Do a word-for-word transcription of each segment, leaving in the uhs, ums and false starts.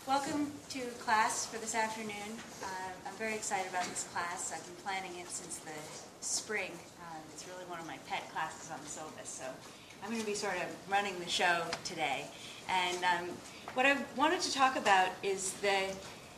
Welcome to class for this afternoon. Uh, I'm very excited about this class. I've been planning it since the spring. Uh, it's really one of my pet classes on the syllabus, so I'm going to be sort of running the show today. And um, what I wanted to talk about is the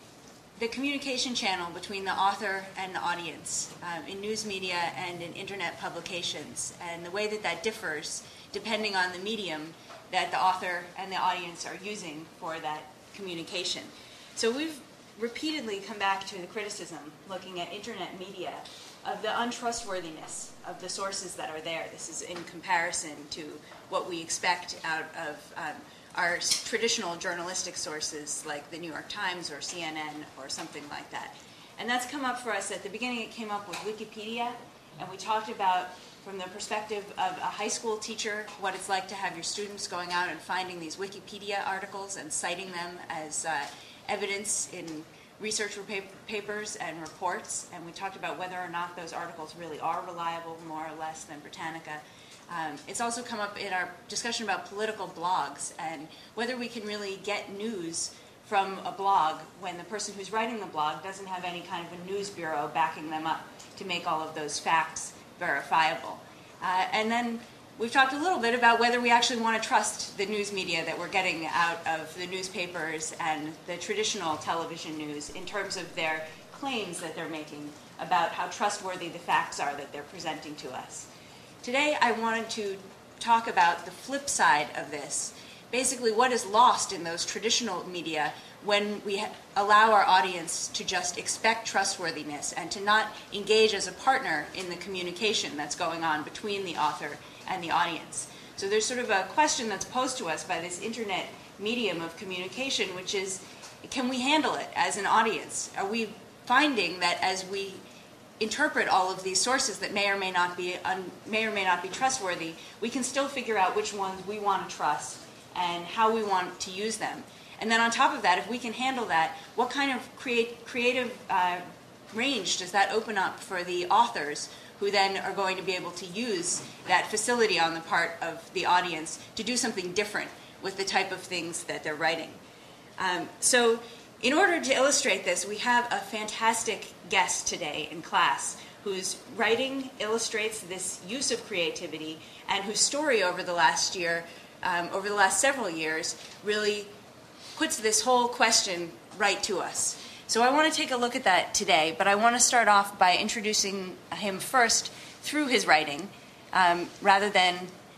the communication channel between the author and the audience um, in news media and in internet publications, and the way that that differs depending on the medium that the author and the audience are using for that communication. So we've repeatedly come back to the criticism, looking at internet media, of the untrustworthiness of the sources that are there. This is in comparison to what we expect out of um, our traditional journalistic sources like the New York Times or C N N or something like that. And that's come up for us. At the beginning it came up with Wikipedia, and we talked about, from the perspective of a high school teacher, what it's like to have your students going out and finding these Wikipedia articles and citing them as uh, evidence in research papers and reports. And we talked about whether or not those articles really are reliable, more or less, than Britannica. Um, it's also come up in our discussion about political blogs and whether we can really get news from a blog when the person who's writing the blog doesn't have any kind of a news bureau backing them up to make all of those facts verifiable. Uh, and then we've talked a little bit about whether we actually want to trust the news media that we're getting out of the newspapers and the traditional television news in terms of their claims that they're making about how trustworthy the facts are that they're presenting to us. Today I wanted to talk about the flip side of this, basically what is lost in those traditional media when we ha- allow our audience to just expect trustworthiness and to not engage as a partner in the communication that's going on between the author and the audience. So there's sort of a question that's posed to us by this internet medium of communication, which is, can we handle it as an audience? Are we finding that as we interpret all of these sources that may or may not be un- may or may not be trustworthy, we can still figure out which ones we want to trust and how we want to use them? And then on top of that, if we can handle that, what kind of create, creative uh, range does that open up for the authors, who then are going to be able to use that facility on the part of the audience to do something different with the type of things that they're writing? Um, so in order to illustrate this, we have a fantastic guest today in class whose writing illustrates this use of creativity and whose story over the last year, um, over the last several years, really puts this whole question right to us. So I want to take a look at that today, but I want to start off by introducing him first through his writing, um, rather than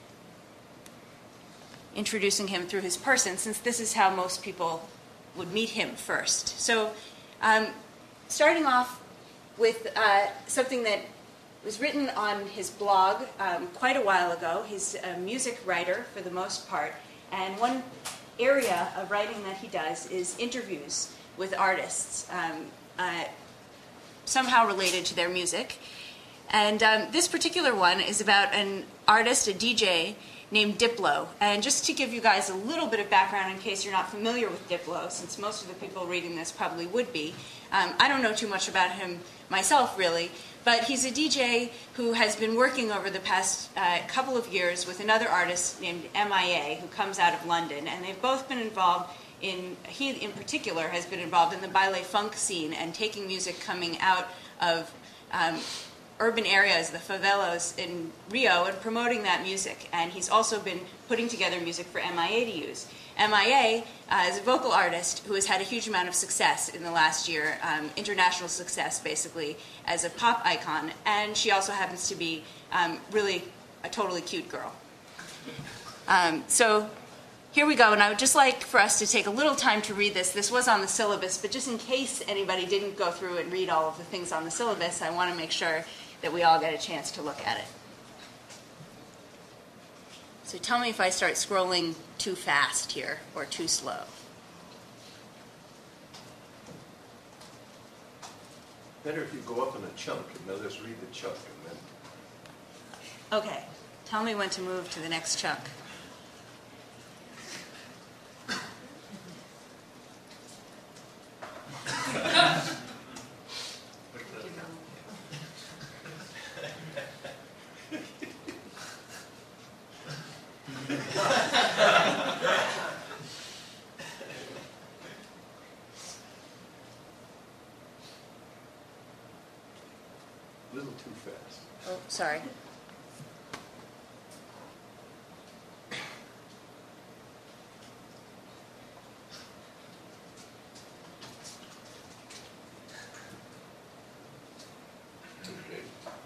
introducing him through his person, since this is how most people would meet him first. So um, starting off with uh, something that was written on his blog um, quite a while ago. He's a music writer for the most part, and one area of writing that he does is interviews with artists, um, uh, somehow related to their music. And um, this particular one is about an artist, a D J, named Diplo. And just to give you guys a little bit of background in case you're not familiar with Diplo, since most of the people reading this probably would be, um, I don't know too much about him myself, really, but he's a D J who has been working over the past uh, couple of years with another artist named M I A, who comes out of London, and they've both been involved in, he in particular has been involved in the baile funk scene and taking music coming out of um, urban areas, the favelas in Rio, and promoting that music. And he's also been putting together music for M I A to use. M I A uh, is a vocal artist who has had a huge amount of success in the last year, um, international success basically, as a pop icon. And she also happens to be um, really a totally cute girl. Um, so here we go, and I would just like for us to take a little time to read this. This was on the syllabus, but just in case anybody didn't go through and read all of the things on the syllabus, I want to make sure that we all get a chance to look at it. So tell me if I start scrolling too fast here or too slow. Better if you go up in a chunk and they'll just read the chunk and then... Okay, tell me when to move to the next chunk. Oh, sorry. Okay.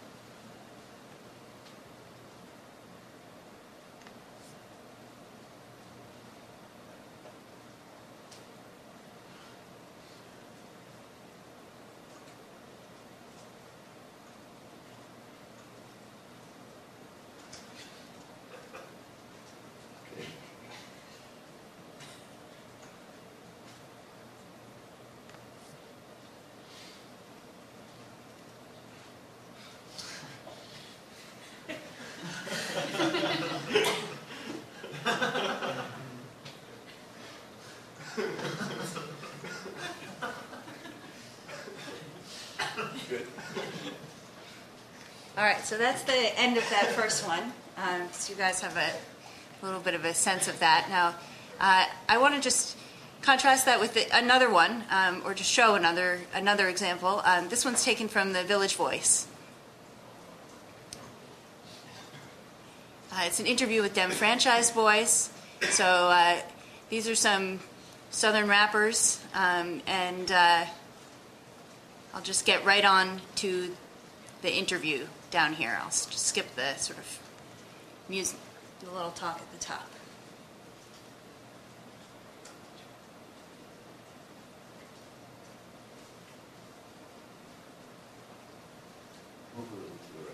Good. All right, so that's the end of that first one. Um, so you guys have a little bit of a sense of that. Now, uh, I want to just contrast that with the, another one, um, or just show another another example. Um, this one's taken from the Village Voice. Uh, it's an interview with Dem Franchise Boys. So uh, these are some Southern rappers, um, and uh, I'll just get right on to the interview down here. I'll just skip the sort of music, do a little talk at the top. Move a little to the right.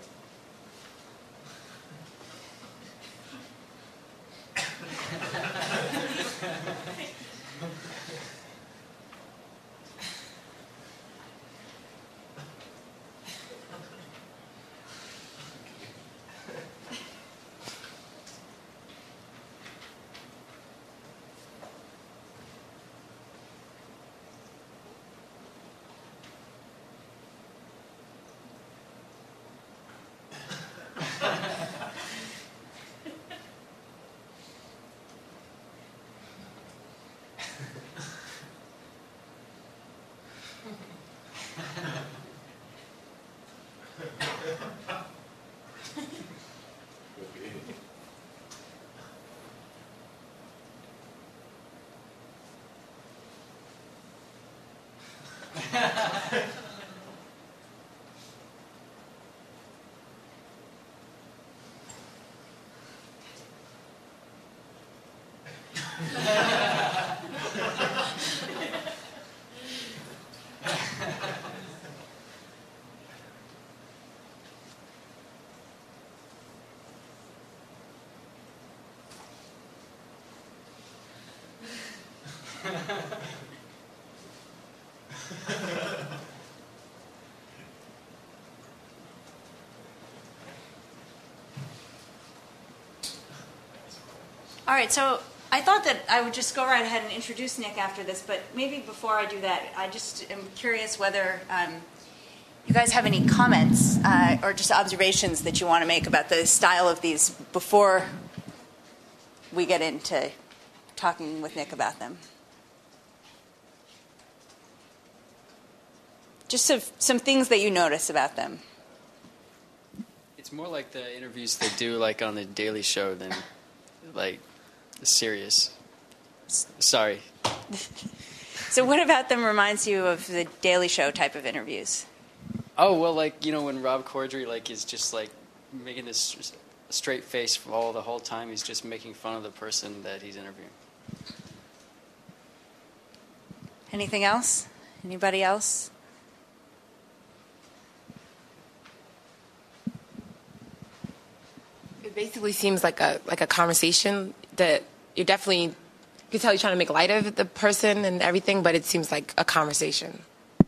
Okay. All right, so I thought that I would just go right ahead and introduce Nick after this, but maybe before I do that, I just am curious whether um, you guys have any comments uh, or just observations that you want to make about the style of these before we get into talking with Nick about them. Just some, some things that you notice about them. It's more like the interviews they do like on the Daily Show than like serious. S- sorry. So what about them reminds you of the Daily Show type of interviews? Oh, well, like, you know, when Rob Corddry like is just like making this straight face for all the whole time, he's just making fun of the person that he's interviewing. Anything else? Anybody else? It basically seems like a like a conversation that you're definitely, you can tell you're trying to make light of the person and everything, but it seems like a conversation.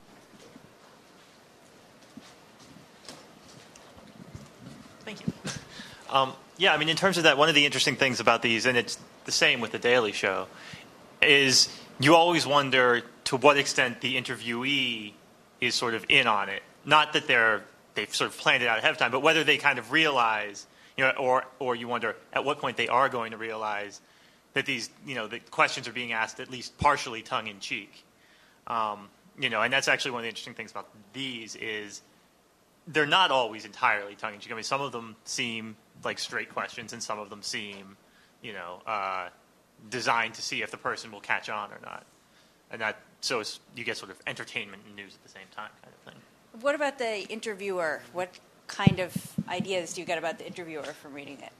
Thank you. Um, yeah, I mean, in terms of that, one of the interesting things about these, and it's the same with The Daily Show, is you always wonder to what extent the interviewee is sort of in on it. Not that they're they've sort of planned it out ahead of time, but whether they kind of realize, you know, or or you wonder at what point they are going to realize that these, you know, the questions are being asked at least partially tongue in cheek. Um, you know, and that's actually one of the interesting things about these is they're not always entirely tongue-in-cheek. I mean, some of them seem like straight questions, and some of them seem, you know, uh, designed to see if the person will catch on or not. And that, so it's, you get sort of entertainment and news at the same time kind of thing. What about the interviewer? What kind of ideas do you get about the interviewer from reading it?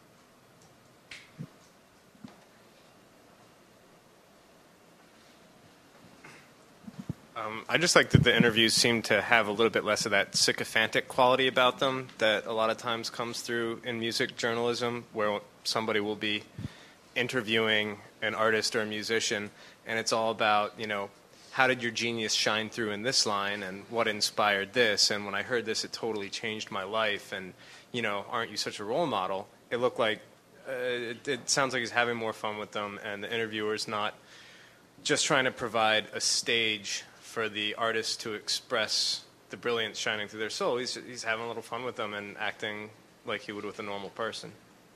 Um, I just like that the interviews seem to have a little bit less of that sycophantic quality about them that a lot of times comes through in music journalism, where somebody will be interviewing an artist or a musician, and it's all about, you know, how did your genius shine through in this line, and what inspired this, and when I heard this, it totally changed my life, and, you know, aren't you such a role model? It looked like, uh, it, it sounds like he's having more fun with them, and the interviewer's not just trying to provide a stage for the artist to express the brilliance shining through their soul. He's, he's having a little fun with them and acting like he would with a normal person.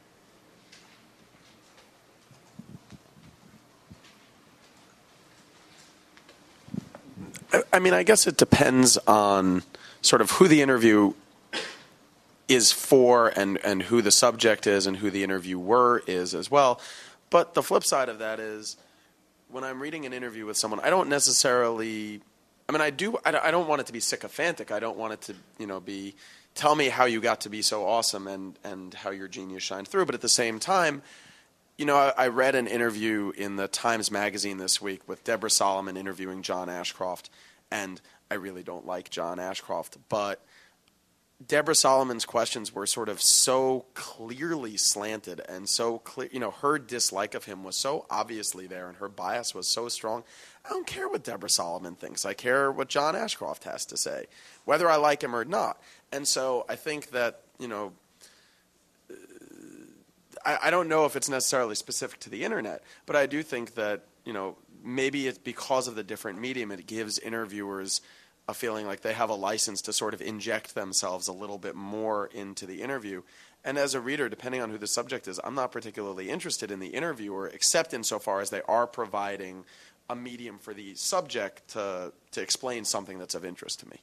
I mean, I guess it depends on sort of who the interview is for and, and who the subject is and who the interviewer is as well. But the flip side of that is, when I'm reading an interview with someone, I don't necessarily, I mean, I do, I don't want it to be sycophantic. I don't want it to, you know, be, tell me how you got to be so awesome and, and how your genius shined through. But at the same time, you know, I, I read an interview in the Times Magazine this week with Deborah Solomon interviewing John Ashcroft. And I really don't like John Ashcroft, but Deborah Solomon's questions were sort of so clearly slanted and so clear, you know, her dislike of him was so obviously there and her bias was so strong. I don't care what Deborah Solomon thinks. I care what John Ashcroft has to say, whether I like him or not. And so I think that, you know, I, I don't know if it's necessarily specific to the internet, but I do think that, you know, maybe it's because of the different medium, it gives interviewers a feeling like they have a license to sort of inject themselves a little bit more into the interview. And as a reader, depending on who the subject is, I'm not particularly interested in the interviewer, except insofar as they are providing a medium for the subject to, to explain something that's of interest to me.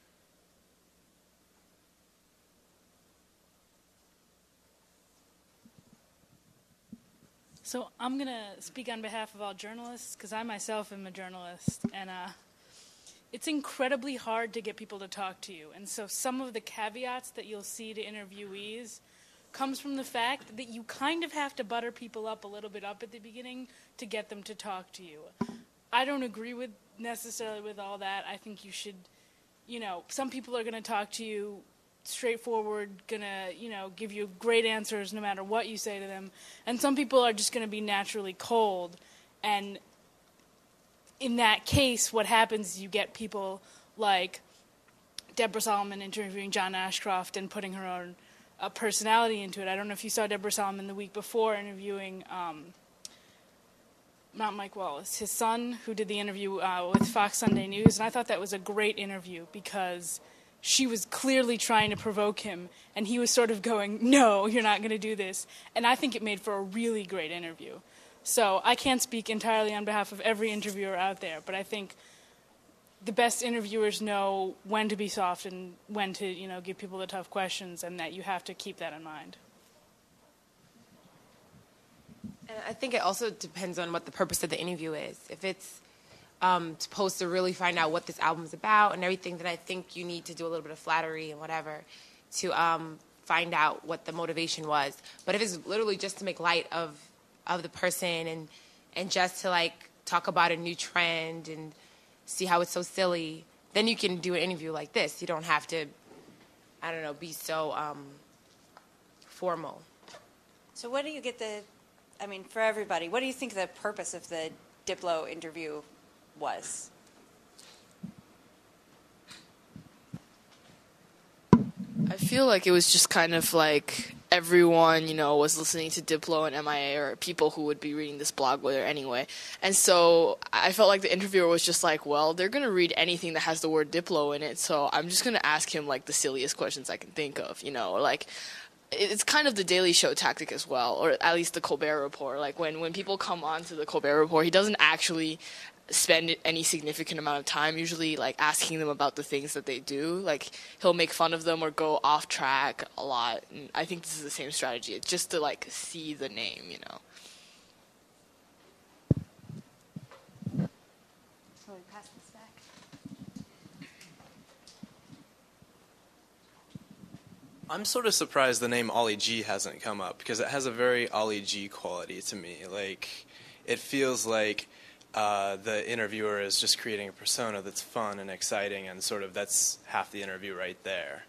So I'm going to speak on behalf of all journalists, because I myself am a journalist, and uh, it's incredibly hard to get people to talk to you. And so some of the caveats that you'll see to interviewees comes from the fact that you kind of have to butter people up a little bit up at the beginning to get them to talk to you. I don't agree with necessarily with all that. I think you should, you know, some people are going to talk to you straightforward, gonna, you know, give you great answers no matter what you say to them. And some people are just going to be naturally cold. And in that case, what happens is you get people like Deborah Solomon interviewing John Ashcroft and putting her own uh, personality into it. I don't know if you saw Deborah Solomon the week before interviewing um, not Mike Wallace, his son, who did the interview uh, with Fox Sunday News. And I thought that was a great interview because she was clearly trying to provoke him, and he was sort of going, no, you're not going to do this. And I think it made for a really great interview. So I can't speak entirely on behalf of every interviewer out there, but I think the best interviewers know when to be soft and when to, you know, give people the tough questions, and that you have to keep that in mind. And I think it also depends on what the purpose of the interview is. If it's Um, supposed to really find out what this album's about and everything, then I think you need to do a little bit of flattery and whatever to um, find out what the motivation was. But if it's literally just to make light of of the person and and just to like talk about a new trend and see how it's so silly, then you can do an interview like this. You don't have to, I don't know, be so um, formal. So what do you get the, I mean, for everybody, what do you think the purpose of the Diplo interview was? I feel like it was just kind of like everyone, you know, was listening to Diplo and M I A, or people who would be reading this blog with her anyway. And so I felt like the interviewer was just like, well, they're going to read anything that has the word Diplo in it, so I'm just going to ask him, like, the silliest questions I can think of, you know, like, it's kind of the Daily Show tactic as well, or at least the Colbert Report. Like, when, when people come on to the Colbert Report, he doesn't actually spend any significant amount of time usually like asking them about the things that they do. Like he'll make fun of them or go off track a lot. And I think this is the same strategy. It's just to like see the name, you know. So we pass this back. I'm sort of surprised the name Ollie G hasn't come up because it has a very Ollie G quality to me. Like, it feels like uh, the interviewer is just creating a persona that's fun and exciting, and sort of that's half the interview right there.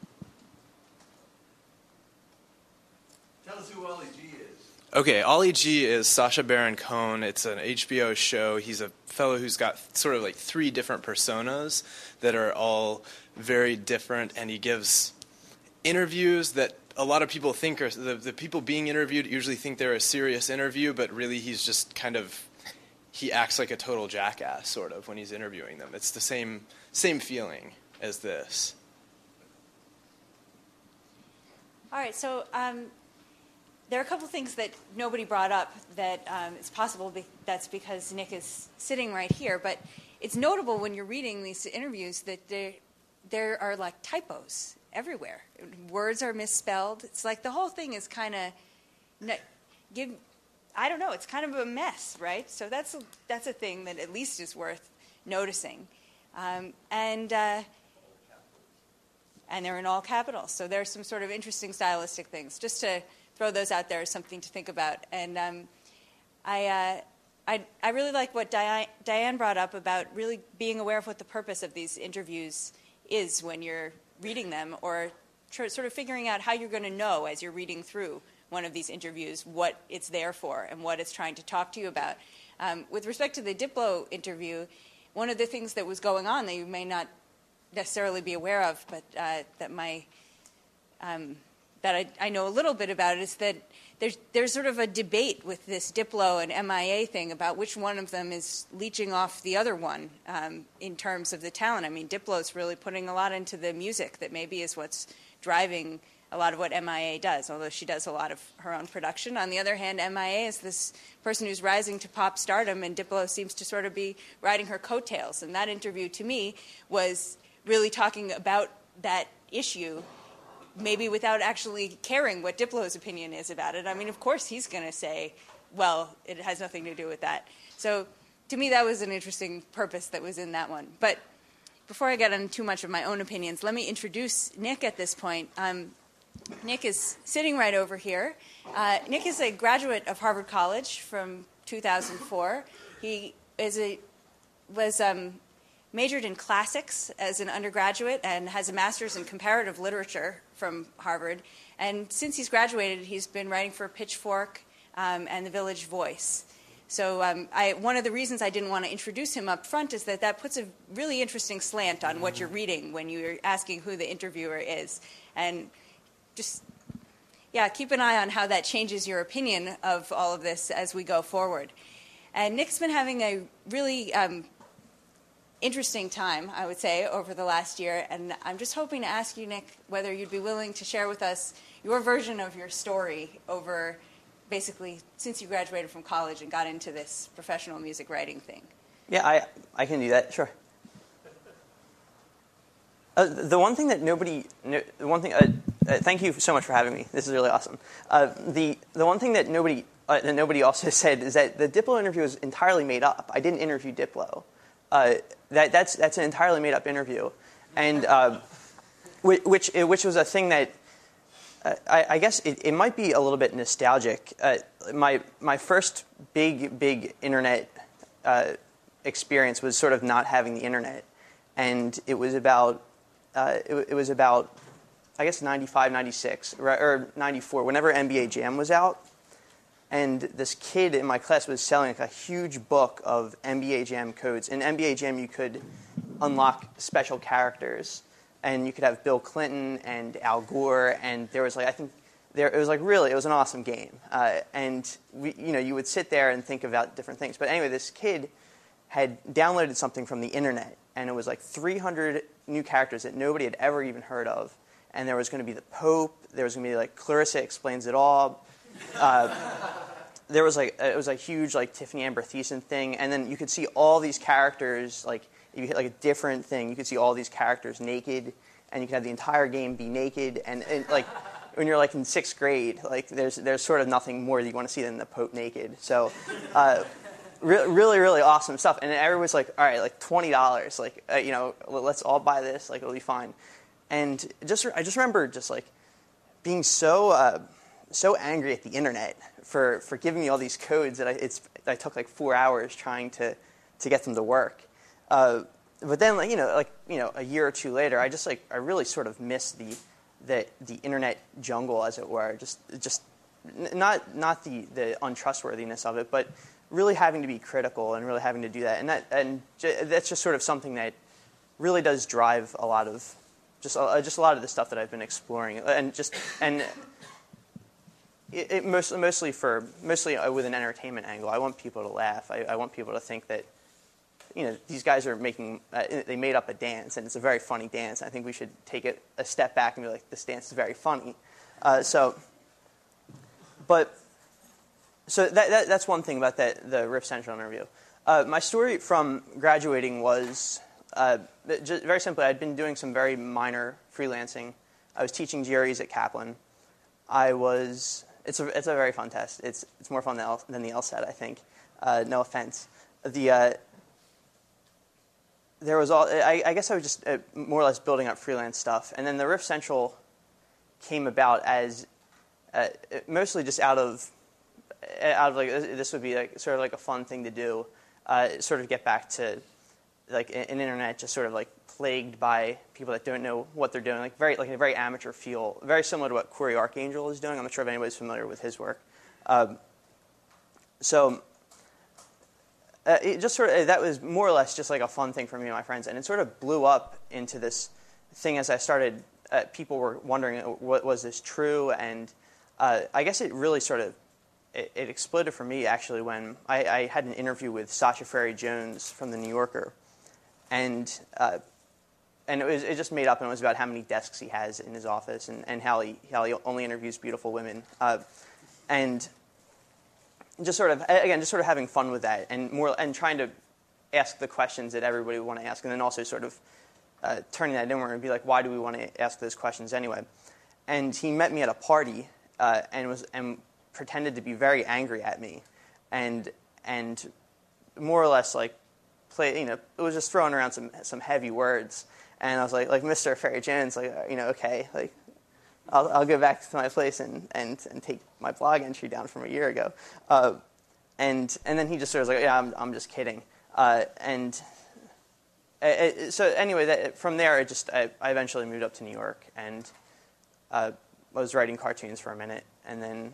Tell us who Ollie G is. Okay, Ollie G is Sacha Baron Cohen. It's an H B O show. He's a fellow who's got sort of like three different personas that are all very different, and he gives interviews that a lot of people think are, the, the people being interviewed usually think they're a serious interview, but really he's just kind of, he acts like a total jackass sort of when he's interviewing them. It's the same same feeling as this. All right, so um, there are a couple things that nobody brought up that um, it's possible be- that's because Nick is sitting right here, but it's notable when you're reading these interviews that there, there are like typos everywhere. Words are misspelled. It's like the whole thing is kind of give. I don't know. It's kind of a mess, right? So that's a, that's a thing that at least is worth noticing. Um, and uh, and they're in all capitals. So there's some sort of interesting stylistic things. Just to throw those out there as something to think about. And um, I, uh, I I really like what Diane, Diane brought up about really being aware of what the purpose of these interviews is when you're reading them, or tr- sort of figuring out how you're going to know as you're reading through one of these interviews what it's there for and what it's trying to talk to you about. Um, with respect to the Diplo interview, one of the things that was going on that you may not necessarily be aware of, but uh, that my um, that I, I know a little bit about is that there's there's sort of a debate with this Diplo and M I A thing about which one of them is leeching off the other one um, in terms of the talent. I mean, Diplo's really putting a lot into the music that maybe is what's driving a lot of what M I A does, although she does a lot of her own production. On the other hand, M I A is this person who's rising to pop stardom, and Diplo seems to sort of be riding her coattails. And that interview, to me, was really talking about that issue, maybe without actually caring what Diplo's opinion is about it. I mean, of course he's going to say, well, it has nothing to do with that. So to me, that was an interesting purpose that was in that one. But before I get into too much of my own opinions, let me introduce Nick at this point. Um, Nick is sitting right over here. Uh, Nick is a graduate of Harvard College from two thousand four. He is a, was um, majored in classics as an undergraduate and has a master's in comparative literature from Harvard. And since he's graduated, he's been writing for Pitchfork um, and The Village Voice. So um, I, one of the reasons I didn't want to introduce him up front is that that puts a really interesting slant on what you're reading when you're asking who the interviewer is. And just, yeah, keep an eye on how that changes your opinion of all of this as we go forward. And Nick's been having a really um, interesting time, I would say, over the last year. And I'm just hoping to ask you, Nick, whether you'd be willing to share with us your version of your story over basically since you graduated from college and got into this professional music writing thing. Yeah, I I can do that, sure. Uh, the one thing that nobody, no, the one thing, uh, uh, thank you so much for having me. This is really awesome. Uh, the the one thing that nobody uh, that nobody also said is that the Diplo interview was entirely made up. I didn't interview Diplo. Uh, that that's that's an entirely made up interview, and uh, which which which was a thing that uh, I, I guess it, it might be a little bit nostalgic. Uh, my my first big big internet uh, experience was sort of not having the internet, and it was about. Uh, it, it was about, I guess, ninety-five, ninety-six, or ninety-four, whenever N B A Jam was out. And this kid in my class was selling like a huge book of N B A Jam codes. In N B A Jam, you could unlock special characters. And you could have Bill Clinton and Al Gore. And there was like, I think, there it was like really, it was an awesome game. Uh, and, we, you know, you would sit there and think about different things. But anyway, this kid had downloaded something from the internet. And it was like three hundred new characters that nobody had ever even heard of. And there was going to be the Pope. There was going to be like Clarissa Explains It All. Uh, there was like it was a huge like Tiffany Amber Thiessen thing, and then you could see all these characters like if you hit like a different thing, you could see all these characters naked, and you could have the entire game be naked, and, and like when you're like in sixth grade, like there's there's sort of nothing more that you want to see than the Pope naked. So. Uh, re- really, really awesome stuff, and everyone's like, all right, like twenty dollars, like uh, you know, let's all buy this, like it'll be fine. And just I just remember just like being so. Uh, so angry at the internet for, for giving me all these codes that I, it's, I took like four hours trying to, to get them to work. Uh, but then, like, you know, like, you know, a year or two later, I just like, I really sort of missed the, the, the internet jungle, as it were. Just, just not, not the, the untrustworthiness of it, but really having to be critical and really having to do that. And that, and j- that's just sort of something that really does drive a lot of, just, uh, just a lot of the stuff that I've been exploring. And just, and, It, it most, mostly for mostly with an entertainment angle. I want people to laugh. I, I want people to think that, you know, these guys are making. Uh, they made up a dance, and it's a very funny dance. I think we should take it a step back and be like, this dance is very funny. Uh, so, but so that, that that's one thing about that the Riff Central interview. Uh, my story from graduating was uh, just very simply. I'd been doing some very minor freelancing. I was teaching G R Es at Kaplan. I was. It's a it's a very fun test. It's it's more fun than, L, than the LSAT, I think. Uh, no offense. The uh, there was all. I, I guess I was just uh, more or less building up freelance stuff, and then the Riff Central came about as uh, mostly just out of out of like this would be like sort of like a fun thing to do. Uh, sort of get back to like an internet just sort of like plagued by people that don't know what they're doing, like very like a very amateur feel, very similar to what Corey Archangel is doing. I'm not sure if anybody's familiar with his work. Um, so uh, it just sort of that was more or less just like a fun thing for me and my friends, and it sort of blew up into this thing as I started. Uh, people were wondering, what was this true? And uh, I guess it really sort of it, it exploded for me actually when I, I had an interview with Sacha Frary Jones from the New Yorker, and. Uh, And it, was, it just made up, and it was about how many desks he has in his office, and, and how he how he only interviews beautiful women, uh, and just sort of again just sort of having fun with that, and more and trying to ask the questions that everybody would want to ask, and then also sort of uh, turning that inward and be like, why do we want to ask those questions anyway? And he met me at a party uh, and was and pretended to be very angry at me, and and more or less like play you know it was just throwing around some some heavy words. And I was like, like Mister Frary Jones, like, you know, okay, like, I'll, I'll go back to my place and, and, and take my blog entry down from a year ago. Uh, and and then he just sort of was like, yeah, I'm I'm just kidding. Uh, and it, it, so anyway, that, from there, it just I, I eventually moved up to New York, and uh, I was writing cartoons for a minute, and then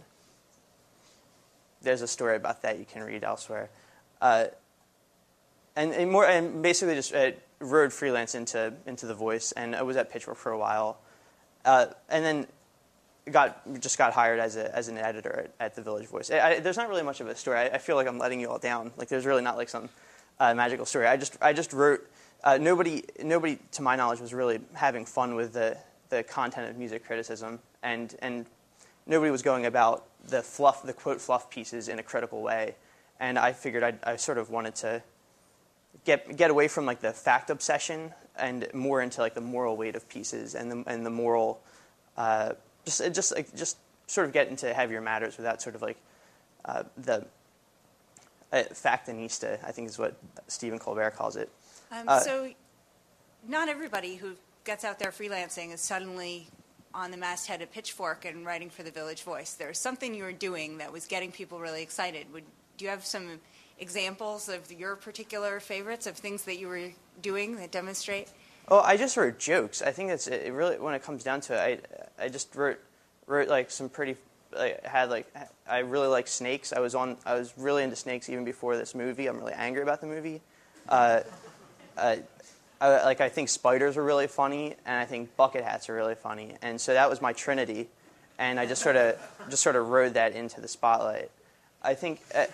there's a story about that you can read elsewhere. Uh, and, and more and basically just. Uh, rode freelance into into The Voice, and I was at Pitchfork for a while, uh, and then got just got hired as a as an editor at, at the Village Voice. I, I, there's not really much of a story. I, I feel like I'm letting you all down. Like there's really not like some uh, magical story. I just I just wrote. Uh, nobody nobody to my knowledge was really having fun with the the content of music criticism, and and nobody was going about the fluff the quote fluff pieces in a critical way. And I figured I I sort of wanted to. Get get away from like the fact obsession and more into like the moral weight of pieces and the and the moral, uh, just just like just sort of get into heavier matters without sort of like uh, the uh, factinista, I think is what Stephen Colbert calls it. Um, uh, so, not everybody who gets out there freelancing is suddenly on the masthead at Pitchfork and writing for the Village Voice. There's something you were doing that was getting people really excited. Would do you have some examples of your particular favorites of things that you were doing that demonstrate? Oh, I just wrote jokes. I think it's it really when it comes down to it. I I just wrote wrote like some pretty. Like, had like I really like snakes. I was on. I was really into snakes even before this movie. I'm really angry about the movie. Uh, uh, I, like I think spiders are really funny, and I think bucket hats are really funny, and so that was my trinity, and I just sort of just sort of rode that into the spotlight. I think. Uh,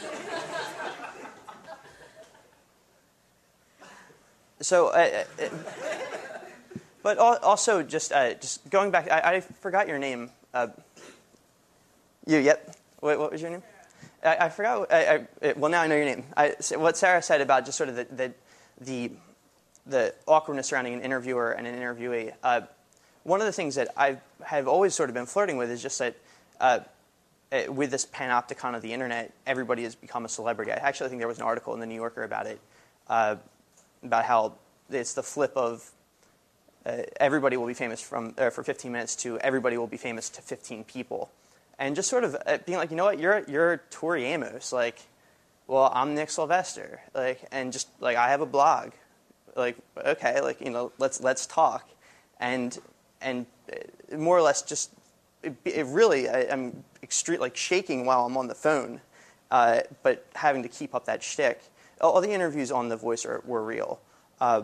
So, uh, uh, but also just uh, just going back, I, I forgot your name. Uh, you, yep. What, what was your name? I, I forgot. What, I, I, well, now I know your name. I, what Sarah said about just sort of the the the, the awkwardness surrounding an interviewer and an interviewee. Uh, one of the things that I have always sort of been flirting with is just that uh, with this panopticon of the internet, everybody has become a celebrity. I actually think there was an article in the New Yorker about it, uh, about how it's the flip of uh, everybody will be famous from uh, for fifteen minutes to everybody will be famous to fifteen people. And just sort of uh, being like, you know what, you're you're Tori Amos, like, well, I'm Nick Sylvester, like, and just like I have a blog, like, okay, like, you know, let's let's talk, and and more or less just it, it really I, I'm extreme like shaking while I'm on the phone, uh, but having to keep up that shtick. All, all the interviews on The Voice are, were real, uh,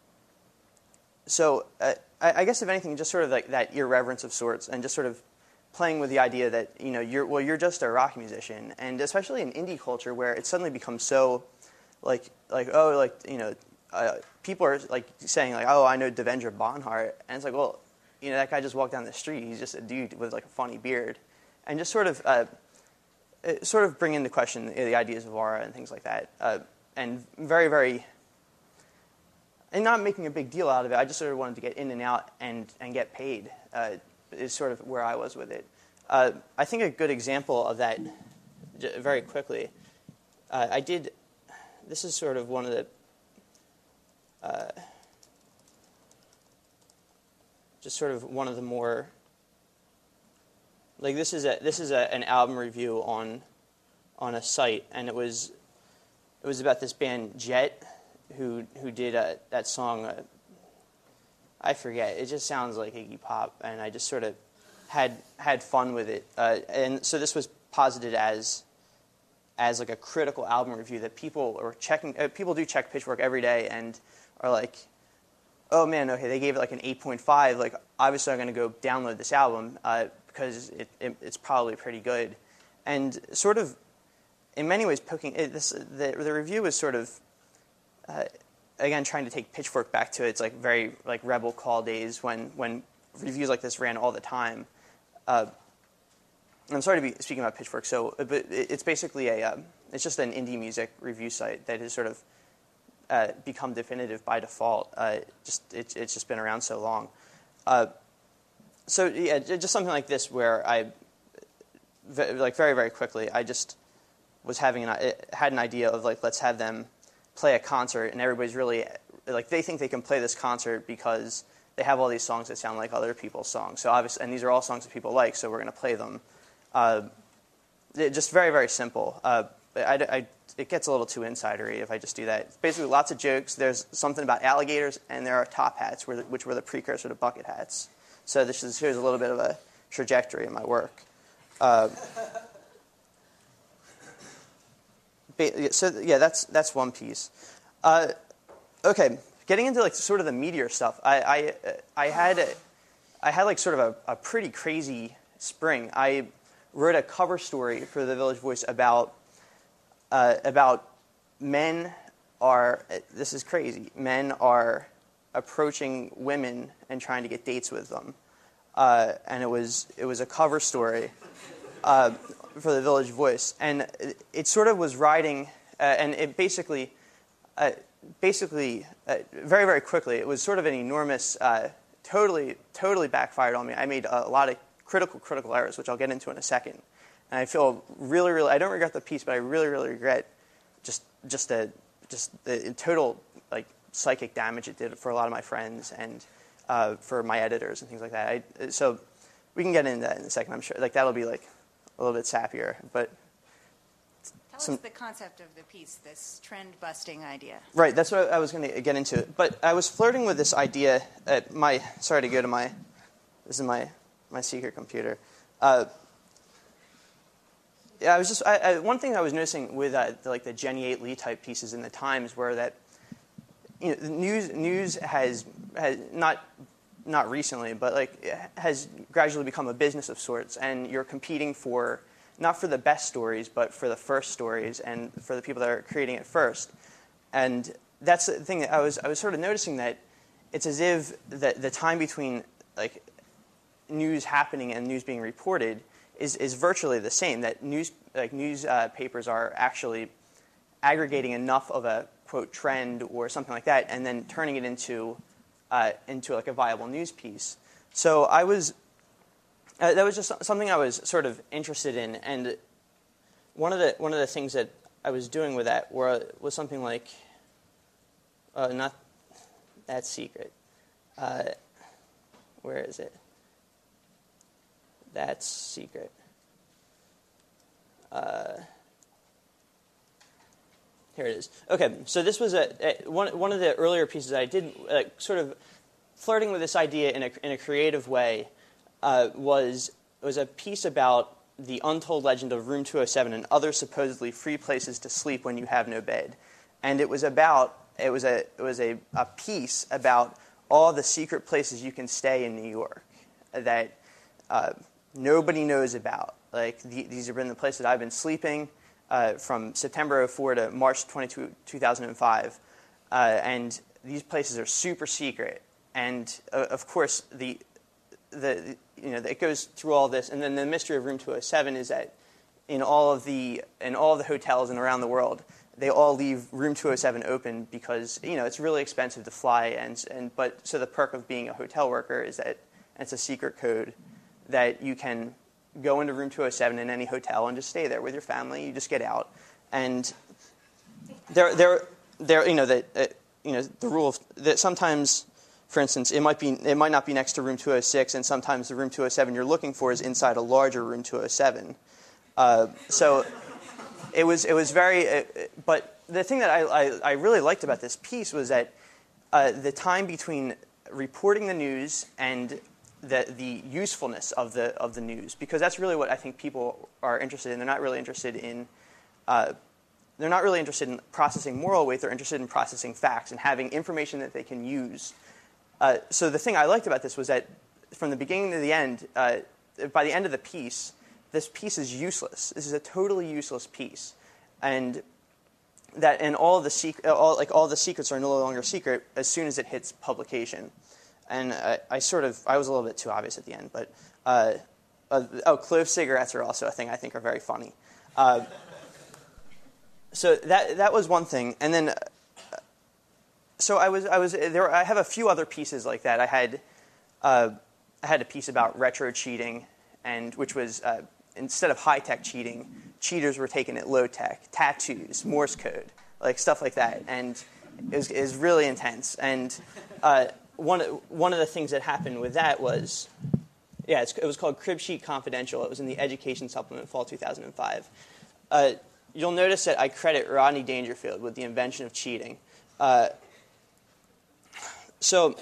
so uh, I, I guess if anything, just sort of like that irreverence of sorts, and just sort of playing with the idea that, you know, you're well, you're just a rock musician, and especially in indie culture where it suddenly becomes so, like, like oh, like, you know, uh, people are like saying like, oh, I know Devendra Banhart, and it's like, well, you know, that guy just walked down the street. He's just a dude with like a funny beard, and just sort of, uh, sort of bring into question the ideas of aura and things like that, uh, and very, very, and not making a big deal out of it. I just sort of wanted to get in and out and and get paid. Uh, is sort of where I was with it. Uh, I think a good example of that, very quickly, uh, I did, this is sort of one of the, uh, just sort of one of the more, like this is a this is a, an album review on on a site, and it was it was about this band Jet, who who did uh, that song. Uh, I forget. It just sounds like Iggy Pop, and I just sort of had had fun with it. Uh, and so this was posited as as like a critical album review that people are checking. Uh, people do check Pitchfork every day and are like, "Oh man, okay, they gave it like an eight point five. Like obviously, I'm going to go download this album uh, because it, it, it's probably pretty good." And sort of, in many ways, poking it, this the the review was sort of. Uh, Again, trying to take Pitchfork back to its like very like Rebel Call days when, when reviews like this ran all the time. Uh, I'm sorry to be speaking about Pitchfork, so but it's basically a um, it's just an indie music review site that has sort of uh, become definitive by default. Uh, just it, it's just been around so long. Uh, so yeah, just something like this where I like very very quickly I just was having an had an idea of like let's have them play a concert, and everybody's really like they think they can play this concert because they have all these songs that sound like other people's songs. So obviously, and these are all songs that people like, so we're going to play them. Uh, it, just very very simple. Uh, I, I, it gets a little too insidery if I just do that. It's basically, lots of jokes. There's something about alligators, and there are top hats, where the, which were the precursor to bucket hats. So this is here's a little bit of a trajectory in my work. Uh, So yeah, that's that's one piece. Uh, okay, getting into like sort of the meteor stuff. I I, I had a, I had like sort of a, a pretty crazy spring. I wrote a cover story for the Village Voice about uh, about men are this is crazy. Men are approaching women and trying to get dates with them, uh, and it was it was a cover story. Uh, for the Village Voice, and it, it sort of was riding, uh, and it basically, uh, basically, uh, very, very quickly, it was sort of an enormous, uh, totally, totally backfired on me. I made a, a lot of critical, critical errors, which I'll get into in a second, and I feel really, really, I don't regret the piece, but I really, really regret just, just the, just the total, like, psychic damage it did for a lot of my friends and uh, for my editors and things like that. I, so we can get into that in a second, I'm sure. Like, that'll be, like, a little bit sappier, but tell some, us the concept of the piece, this trend-busting idea. Right, that's what I was going to get into. But I was flirting with this idea at my. Sorry to go to my. This is my my secret computer. Uh, yeah, I was just I, I, one thing I was noticing with uh, the, like the Jenny eight Lee type pieces in the Times were that you know the news news has has not. Not recently, but like has gradually become a business of sorts, and you're competing for not for the best stories, but for the first stories and for the people that are creating it first. And that's the thing that I was I was sort of noticing that it's as if the the time between like news happening and news being reported is is virtually the same. That news like newspapers are actually aggregating enough of a quote trend or something like that, and then turning it into uh, into like a viable news piece. So I was uh, that was just something I was sort of interested in, and one of the one of the things that I was doing with that were, was something like uh, not that secret. Uh, where is it? That's secret. Uh, here it is. Okay, so this was a, a one one of the earlier pieces I did, uh, sort of flirting with this idea in a in a creative way. Uh, was was a piece about the untold legend of Room two oh seven and other supposedly free places to sleep when you have no bed, and it was about it was a it was a, a piece about all the secret places you can stay in New York that uh, nobody knows about. Like the, these have been the places I've been sleeping uh, from September oh four to March twenty-second, two thousand five, uh, and these places are super secret. And uh, of course the the you know it goes through all this, and then the mystery of Room two oh seven is that in all of the in all of the hotels and around the world, they all leave Room two oh seven open because you know it's really expensive to fly, and and but so the perk of being a hotel worker is that it's a secret code that you can go into Room two oh seven in any hotel and just stay there with your family. You just get out, and there there there you know that uh, you know the rule of, that sometimes. For instance, it might be it might not be next to Room two oh six, and sometimes the Room two oh seven you're looking for is inside a larger Room two oh seven. Uh, so it was it was very. Uh, but the thing that I, I, I really liked about this piece was that uh, the time between reporting the news and the the usefulness of the of the news, because that's really what I think people are interested in. They're not really interested in. Uh, they're not really interested in processing moral weight. They're interested in processing facts and having information that they can use. Uh, so the thing I liked about this was that from the beginning to the end, uh, by the end of the piece, this piece is useless. This is a totally useless piece, and that and all the sec- all like all the secrets are no longer secret as soon as it hits publication. And I, I sort of I was a little bit too obvious at the end, but uh, uh, oh, clove cigarettes are also a thing I think are very funny. Uh, so that that was one thing, and then. Uh, So I was, I was there. I have a few other pieces like that. I had, uh, I had a piece about retro cheating, and which was uh, instead of high tech cheating, cheaters were taking it low tech, tattoos, Morse code, like stuff like that, and it was, it was really intense. And uh, one one of the things that happened with that was, yeah, it's, it was called Crib Sheet Confidential. It was in the Education Supplement, fall two thousand five. Uh, you'll notice that I credit Rodney Dangerfield with the invention of cheating. Uh, So,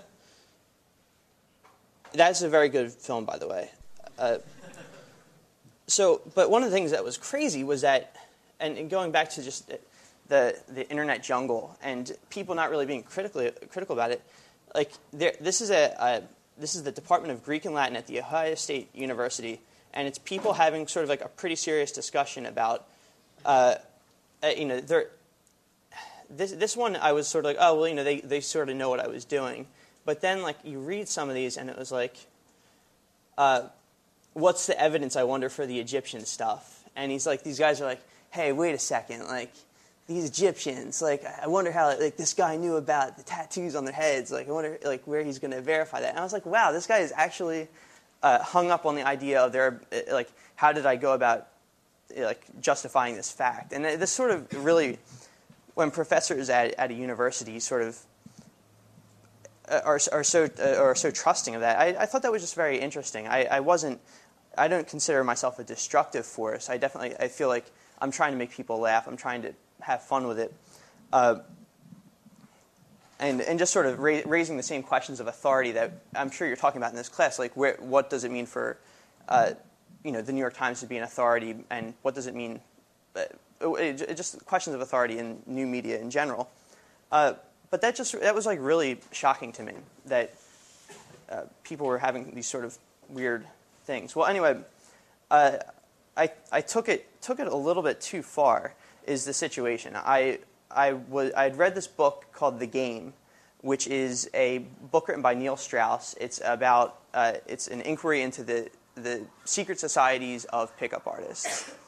that's a very good film, by the way. Uh, so, but one of the things that was crazy was that, and, and going back to just the the internet jungle and people not really being critically critical about it, like there, this is a, a this is the Department of Greek and Latin at the Ohio State University, and it's people having sort of like a pretty serious discussion about, uh, uh, you know, they're. This this one I was sort of like, oh, well, you know, they, they sort of know what I was doing. But then, like, you read some of these, and it was like, uh, what's the evidence, I wonder, for the Egyptian stuff? And he's like, these guys are like, hey, wait a second, like, these Egyptians, like, I wonder how, like, this guy knew about the tattoos on their heads. Like, I wonder, like, where he's going to verify that. And I was like, wow, this guy is actually uh, hung up on the idea of their, like, how did I go about, like, justifying this fact? And this sort of really... When professors at, at a university sort of are are so uh, are so trusting of that, I, I thought that was just very interesting. I, I wasn't, I don't consider myself a destructive force. I definitely, I feel like I'm trying to make people laugh. I'm trying to have fun with it, uh, and and just sort of ra- raising the same questions of authority that I'm sure you're talking about in this class. Like, where, what does it mean for, uh, you know, the New York Times to be an authority, and what does it mean? Uh, It, it just questions of authority in new media in general, uh, but that just that was like really shocking to me that uh, people were having these sort of weird things. Well, anyway, uh, I I took it took it a little bit too far. Is the situation? I I was I had read this book called The Game, which is a book written by Neil Strauss. It's about uh, it's an inquiry into the the secret societies of pickup artists.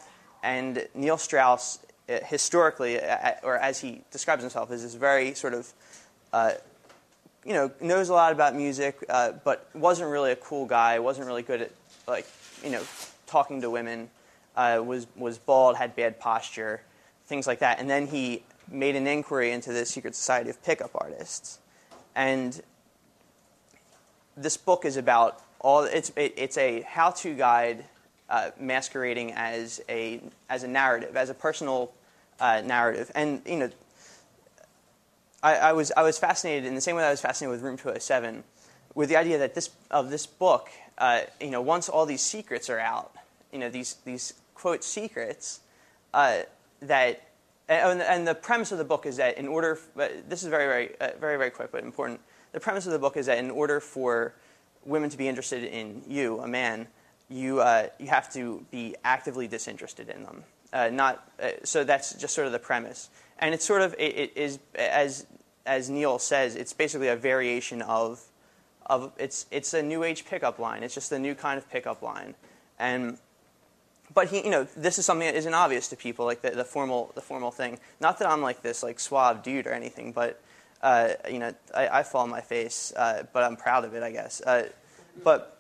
and Neil Strauss, uh, historically, uh, or as he describes himself, is this very sort of, uh, you know, knows a lot about music, uh, but wasn't really a cool guy, wasn't really good at, like, you know, talking to women, uh, was was bald, had bad posture, things like that. And then he made an inquiry into the secret society of pickup artists. And this book is about all, it's it, it's a how-to guide uh, masquerading as a as a narrative, as a personal uh, narrative. And, you know, I, I was I was fascinated in the same way that I was fascinated with Room two oh seven, with the idea that this of this book, uh, you know, once all these secrets are out, you know, these these quote secrets, uh, that and, and the premise of the book is that in order, this is very very uh, very very quick but important. The premise of the book is that in order for women to be interested in you, a man, you uh, you have to be actively disinterested in them. Uh, not uh, so that's just sort of the premise, and it's sort of it, it is as as Neil says, it's basically a variation of of it's it's a new age pickup line. It's just a new kind of pickup line, and but he you know this is something that isn't obvious to people, like the, the formal the formal thing. Not that I'm like this like suave dude or anything, but uh, you know I, I fall on my face, uh, but I'm proud of it, I guess. Uh, but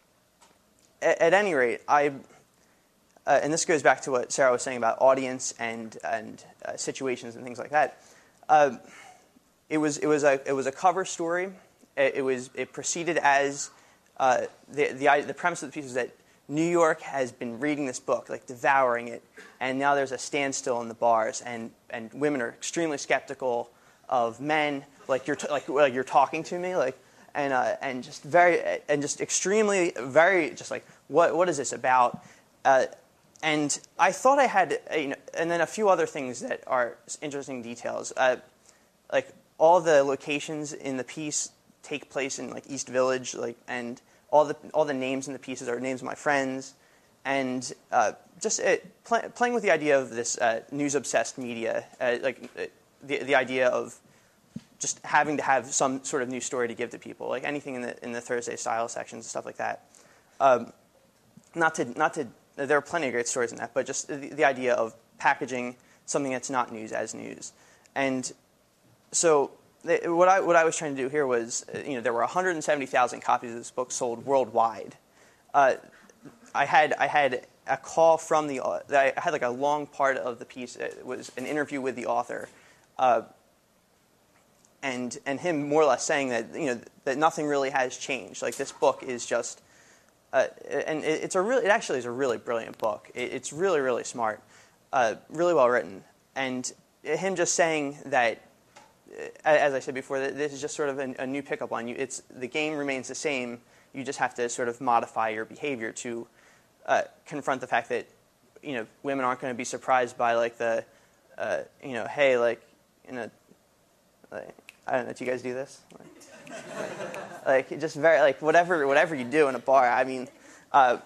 at, at any rate, I. Uh, and this goes back to what Sarah was saying about audience and and uh, situations and things like that. Uh, it was it was a it was a cover story. It, it was it proceeded as uh, the the the premise of the piece was that New York has been reading this book, like devouring it, and now there's a standstill in the bars, and, and women are extremely skeptical of men, like you're t- like well, you're talking to me, like and uh, and just very and just extremely very just like what what is this about? Uh, And I thought I had, you know, and then a few other things that are interesting details. Uh, like all the locations in the piece take place in like East Village, like, and all the all the names in the pieces are names of my friends, and uh, just it, play, playing with the idea of this uh, news-obsessed media, uh, like uh, the the idea of just having to have some sort of new story to give to people, like anything in the in the Thursday Style sections and stuff like that. Um, not to not to. There are plenty of great stories in that, but just the, the idea of packaging something that's not news as news. And so the, what I what I was trying to do here was, you know, there were one hundred seventy thousand copies of this book sold worldwide. Uh, I had I had a call from the I had like a long part of the piece. It was an interview with the author, uh, and and him more or less saying that you know that nothing really has changed. Like this book is just. Uh, and it, it's a really, it actually is a really brilliant book. It, it's really, really smart, uh, really well written. And him just saying that, as I said before, that this is just sort of a, a new pickup line. You, it's the game remains the same. You just have to sort of modify your behavior to uh, confront the fact that you know women aren't going to be surprised by like the, uh, you know, hey, like, you know, like, I don't know. Do you guys do this? Like, Like just very like whatever whatever you do in a bar. I mean, uh,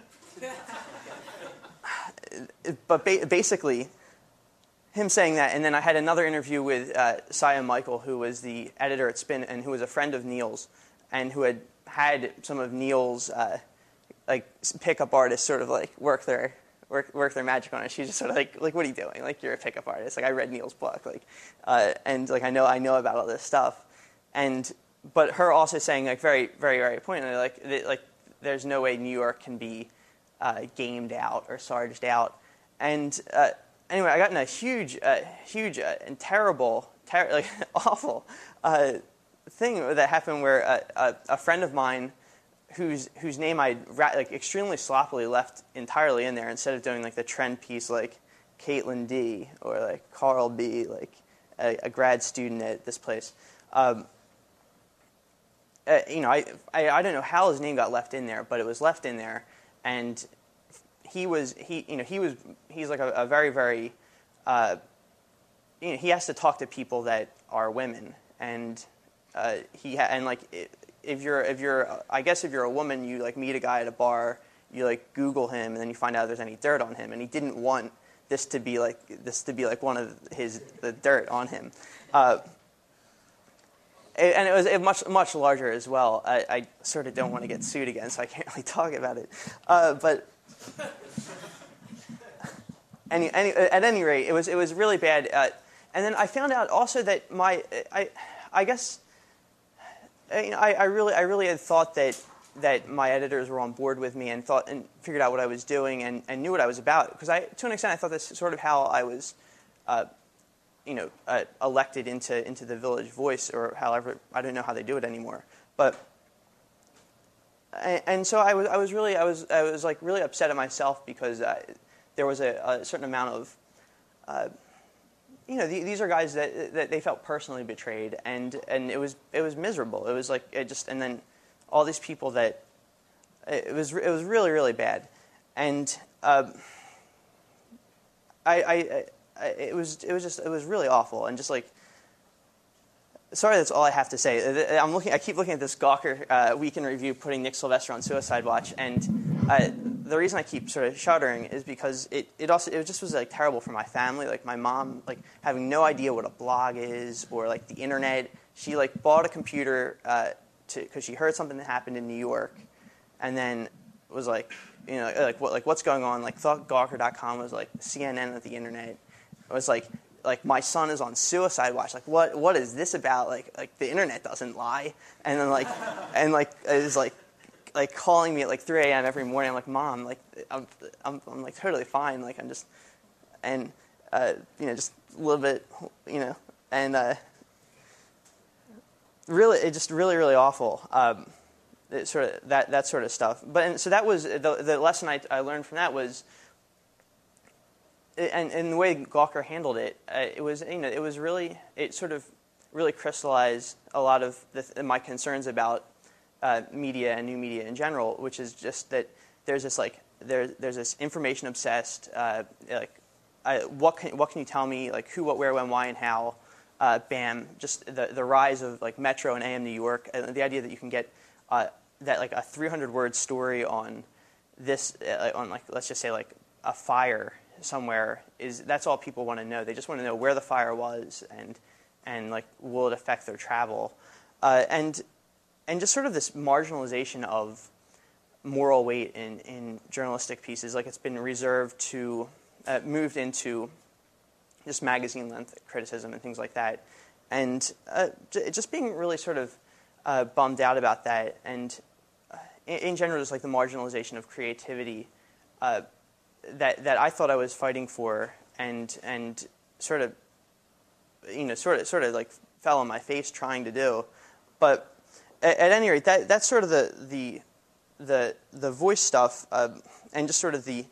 but ba- basically, him saying that, and then I had another interview with uh, Saya Michael, who was the editor at Spin and who was a friend of Neil's, and who had had some of Neil's uh, like pickup artists sort of like work their work work their magic on it. She's just sort of like like what are you doing? Like you're a pickup artist. Like I read Neil's book. Like uh, and like I know I know about all this stuff, and. But her also saying, like, very, very, very pointedly, like, like there's no way New York can be uh, gamed out or sarged out. And uh, anyway, I got in a huge, uh, huge uh, and terrible, ter- like, awful uh, thing that happened where a, a, a friend of mine, whose whose name I ra- like extremely sloppily left entirely in there, instead of doing like the trend piece, like Caitlin D or like Carl B, like a, a grad student at this place. Um, Uh, you know, I, I I don't know how his name got left in there, but it was left in there, and he was he you know he was he's like a, a very very, uh, you know, he has to talk to people that are women, and uh, he ha- and like if you're if you're I guess if you're a woman, you like meet a guy at a bar, you like Google him, and then you find out if there's any dirt on him, and he didn't want this to be like this to be like one of his the dirt on him. Uh, And it was much much larger as well. I, I sort of don't want to get sued again, so I can't really talk about it. Uh, but any, any, at any rate, it was it was really bad. Uh, and then I found out also that my I I guess I, I really I really had thought that that my editors were on board with me and thought and figured out what I was doing and, and knew what I was about, because I to an extent I thought that's sort of how I was uh, you know uh, elected into into the Village Voice, or however, I don't know how they do it anymore, but. And so I was, I was really, I was, I was like really upset at myself because uh, there was a, a certain amount of, uh, you know, the, these are guys that that they felt personally betrayed, and, and it was it was miserable. It was like it just, and then all these people that it was it was really really bad, and uh, I, I, I it was it was just it was really awful, and just like. Sorry, that's all I have to say. I'm looking. I keep looking at this Gawker uh, Week in Review putting Nick Sylvester on suicide watch, and uh, the reason I keep sort of shuddering is because it, it also it just was like terrible for my family. Like my mom, like having no idea what a blog is or like the internet. She like bought a computer uh, to because she heard something that happened in New York, and then was like, you know, like what like what's going on? Like thought Gawker dot com was like C N N of the internet. It was like. Like my son is on suicide watch. Like what? What is this about? Like like the internet doesn't lie. And then like and like it was like like calling me at like three a.m. every morning. I'm like, Mom, like I'm I'm I'm like totally fine. Like I'm just and uh, you know just a little bit you know and uh, really it just really really awful. Um, it sort of that that sort of stuff. But and so that was the the lesson I I learned from that was. And, and the way Gawker handled it, uh, it was you know it was really it sort of really crystallized a lot of the, my concerns about uh, media and new media in general, which is just that there's this like there there's this information obsessed uh, like I, what can what can you tell me, like who, what, where, when, why, and how, uh, bam, just the the rise of like Metro and A M New York, and the idea that you can get uh, that like a three hundred word story on this uh, on like let's just say like a fire somewhere is that's all people want to know. They just want to know where the fire was and and like will it affect their travel, uh, and and just sort of this marginalization of moral weight in, in journalistic pieces. Like it's been reserved to uh, moved into just magazine length criticism and things like that, and uh, j- just being really sort of uh, bummed out about that, and uh, in, in general just like the marginalization of creativity. Uh, that that I thought I was fighting for, and and sort of, you know, sort of sort of like fell on my face trying to do, but at, at any rate, that that's sort of the the the the voice stuff, uh, and just sort of the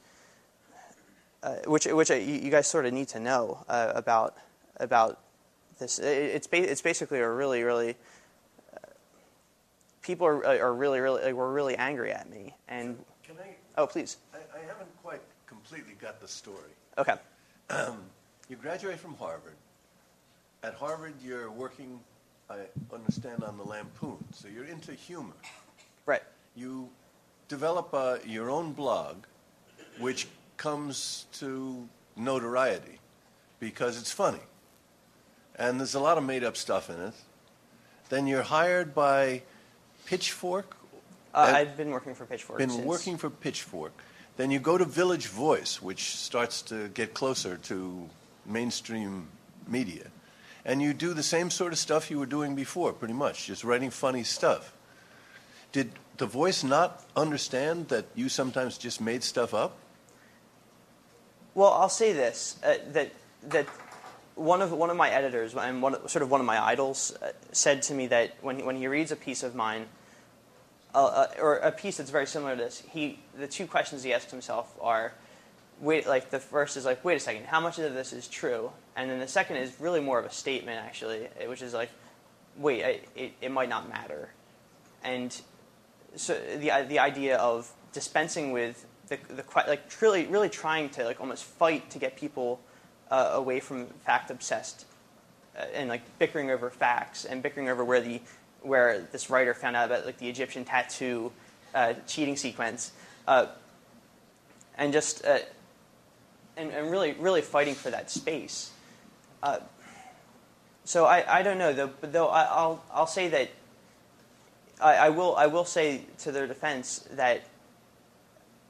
uh, which which I, you guys sort of need to know uh, about about this. It, it's ba- it's basically a really really uh, people are are really really like, were really angry at me, and Can I? oh please. I, I haven't quite completely got the story. Okay. Um, you graduate from Harvard. At Harvard, you're working, I understand, on the Lampoon, so you're into humor. Right. You develop uh, your own blog, which comes to notoriety because it's funny. And there's a lot of made-up stuff in it. Then you're hired by Pitchfork. Uh, I've been working for Pitchfork. Been since... working for Pitchfork. Then you go to Village Voice, which starts to get closer to mainstream media. And you do the same sort of stuff you were doing before, pretty much, just writing funny stuff. Did the Voice not understand that you sometimes just made stuff up? Well, I'll say this, uh, that that one of one of my editors, and one sort of one of my idols, uh, said to me that when he, when he reads a piece of mine, Uh, uh, or a piece that's very similar to this, he the two questions he asks himself are, wait, like the first is like, wait a second, how much of this is true? And then the second is really more of a statement, actually, which is like, wait, I, it, it might not matter. And so the the idea of dispensing with the the like really really trying to like almost fight to get people uh, away from fact obsessed uh, and like bickering over facts and bickering over where the where this writer found out about like the Egyptian tattoo uh, cheating sequence, uh, and just uh, and, and really really fighting for that space. Uh, so I, I don't know though, though I, I'll I'll say that I, I will I will say to their defense that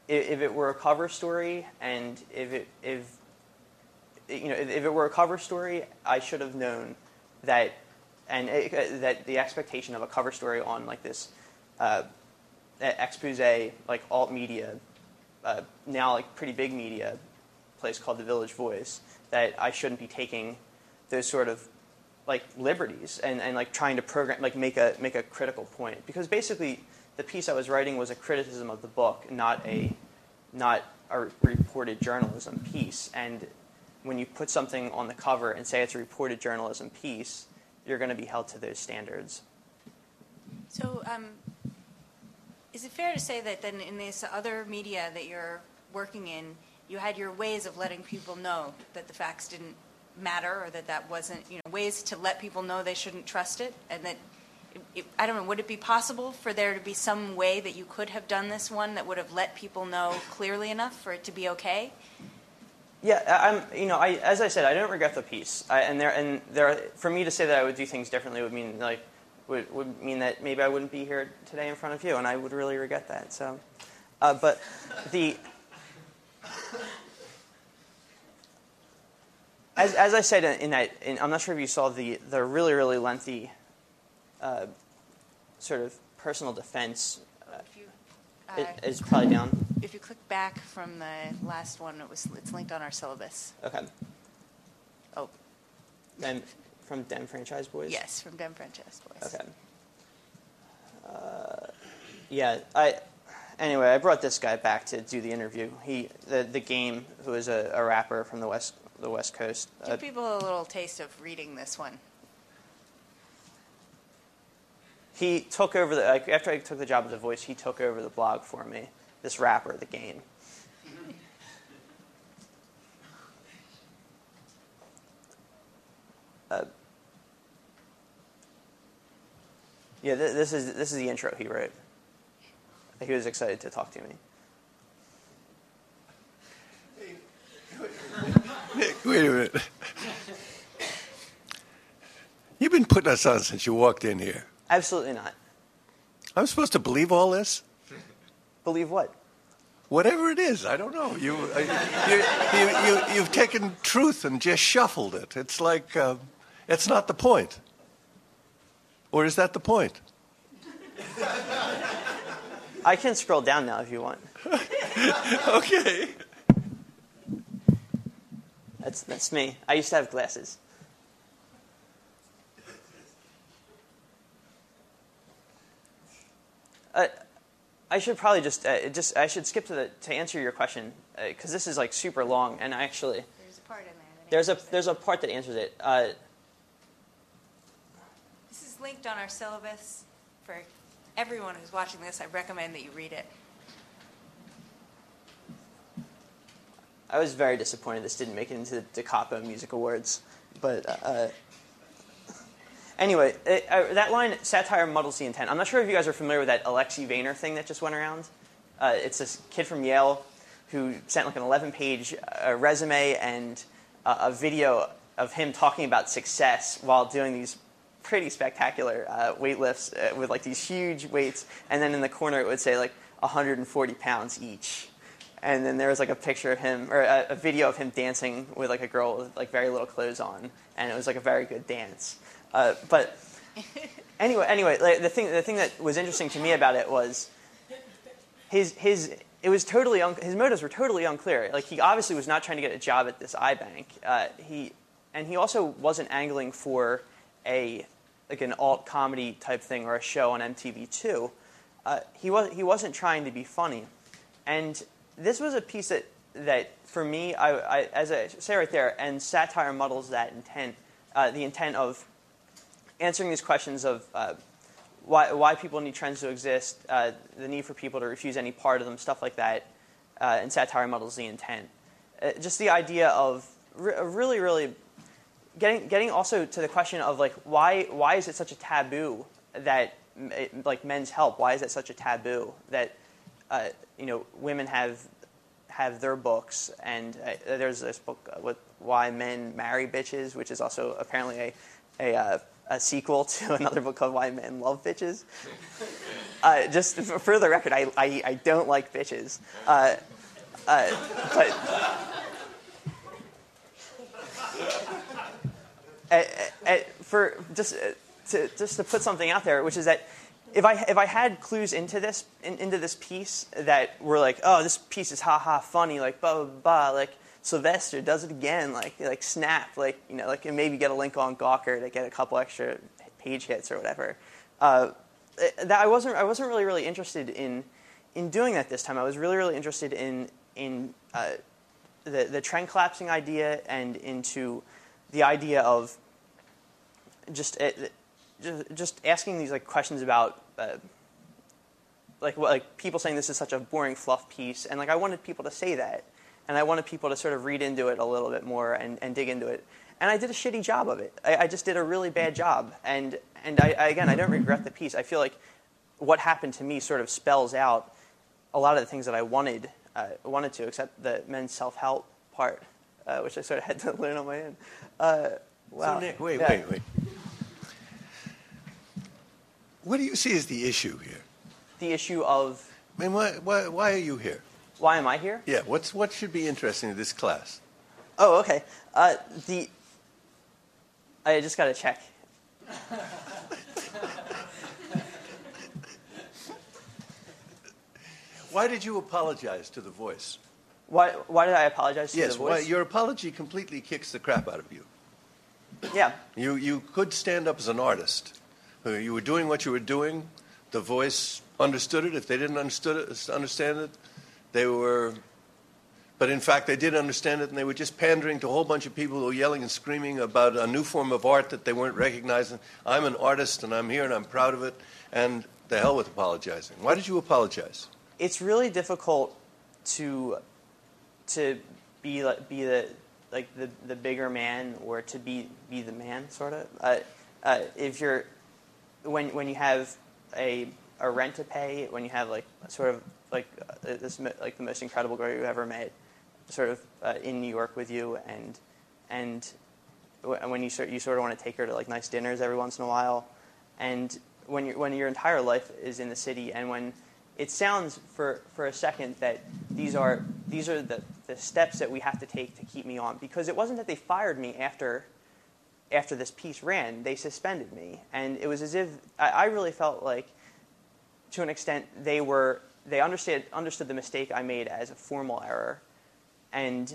if, if it were a cover story, and if it if you know if, if it were a cover story, I should have known that, and it, uh, that the expectation of a cover story on like this uh, expose, like alt media, uh, now like pretty big media place called the Village Voice, that I shouldn't be taking those sort of like liberties and, and like trying to program like make a make a critical point, because basically the piece I was writing was a criticism of the book, not a not a reported journalism piece. And when you put something on the cover and say it's a reported journalism piece, you're going to be held to those standards. So, um, is it fair to say that then in this other media that you're working in, you had your ways of letting people know that the facts didn't matter, or that that wasn't, you know, ways to let people know they shouldn't trust it, and that, it, it, I don't know, would it be possible for there to be some way that you could have done this one that would have let people know clearly enough for it to be okay? Yeah, I'm. You know, I as I said, I don't regret the piece, I, and there and there. For me to say that I would do things differently would mean like would would mean that maybe I wouldn't be here today in front of you, and I would really regret that. So, uh, but the. As, as I said in, in that, in, I'm not sure if you saw the, the really, really lengthy uh, sort of personal defense. Uh, if you, uh, it, it's probably down. If you click back from the last one, it was it's linked on our syllabus. Okay. Oh. Then from Dem Franchise Boys? Yes, from Dem Franchise Boys. Okay. Uh, yeah, I. Anyway, I brought this guy back to do the interview. He, the the game, who is a, a rapper from the West. the West Coast. Give uh, people a little taste of reading this one. He took over the like, after I took the job as a voice. He took over the blog for me. This rapper, the game. uh, yeah, th- this is this is the intro he wrote. He was excited to talk to me. Nick, wait a minute. You've been putting us on since you walked in here. Absolutely not. I'm supposed to believe all this? Believe what? Whatever it is, I don't know. You, uh, you, you, you, you've taken truth and just shuffled it. It's like, uh, it's not the point. Or is that the point? I can scroll down now if you want. Okay. That's that's me. I used to have glasses. Uh, I should probably just uh, just I should skip to the to answer your question, because uh, this is like super long, and actually there's a part in there. That there's a it. there's a part that answers it. Uh, this is linked on our syllabus for everyone who's watching this. I recommend that you read it. I was very disappointed this didn't make it into the Da Capo Music Awards, but uh, anyway, it, uh, that line, satire muddles the intent. I'm not sure if you guys are familiar with that Alexi Vayner thing that just went around. Uh, it's this kid from Yale who sent like an eleven-page uh, resume and uh, a video of him talking about success while doing these pretty spectacular uh, weight lifts uh, with like these huge weights, and then in the corner it would say like one hundred forty pounds each. And then there was like a picture of him, or a, a video of him dancing with like a girl with like very little clothes on, and it was like a very good dance. Uh, but anyway, anyway, like, the thing the thing that was interesting to me about it was his his it was totally un- his motives were totally unclear. Like he obviously was not trying to get a job at this iBank. Uh, he and he also wasn't angling for a like an alt comedy type thing or a show on M T V two. Uh, he was he wasn't trying to be funny, and this was a piece that, that for me, I, I, as I say right there, and satire muddles that intent, uh, the intent of answering these questions of uh, why, why people need trends to exist, uh, the need for people to refuse any part of them, stuff like that, uh, and satire muddles the intent. Uh, just the idea of re- really, really getting getting also to the question of like why why is it such a taboo that it, like men's help? Why is it such a taboo that uh, you know, women have have their books, and uh, there's this book with Why Men Marry Bitches, which is also apparently a a, uh, a sequel to another book called Why Men Love Bitches. uh, just for, for the record, I, I, I don't like bitches. Uh, uh, but uh, uh, for just uh, to just to put something out there, which is that if I if I had clues into this in, into this piece that were like, oh, this piece is ha ha funny, like blah blah blah, like Sylvester does it again, like like snap, like you know, like and maybe get a link on Gawker to get a couple extra page hits or whatever. Uh, that I wasn't I wasn't really really interested in in doing that this time. I was really really interested in in uh, the the trend collapsing idea and into the idea of just uh, just, just asking these like questions about uh, like what, like people saying this is such a boring fluff piece, and like I wanted people to say that, and I wanted people to sort of read into it a little bit more and, and dig into it. And I did a shitty job of it. I, I just did a really bad job. And and I, I again, I don't regret the piece. I feel like what happened to me sort of spells out a lot of the things that I wanted uh, wanted to, except the men's self-help part, uh, which I sort of had to learn on my own. Uh, wow. So Nick, wait, Yeah. wait, wait. What do you see as the issue here? The issue of I mean, why, why, why are you here? why am I here? Yeah, what's what should be interesting to this class? Oh, okay. Uh, the I just got to check. Why did you apologize to The Voice? Why Why did I apologize to Yes, the why, voice? your apology completely kicks the crap out of you. Yeah. You you could stand up as an artist. Uh, You were doing what you were doing. The Voice understood it. If they didn't understood it, understand it, they were. But in fact, they did understand it, and they were just pandering to a whole bunch of people who were yelling and screaming about a new form of art that they weren't recognizing. I'm an artist, and I'm here, and I'm proud of it. And the hell with apologizing. Why did you apologize? It's really difficult to to be like be the like the, the bigger man or to be be the man sort of. Uh, uh, if you're when when you have a a rent to pay, when you have like sort of like uh, this like the most incredible girl you ever met, sort of uh, in New York with you, and and when you sort you sort of want to take her to like nice dinners every once in a while, and when you when your entire life is in the city, and when it sounds for, for a second that these are these are the, the steps that we have to take to keep me on, because it wasn't that they fired me after after this piece ran, they suspended me, and it was as if I, I really felt like to an extent they were they understood understood the mistake I made as a formal error, and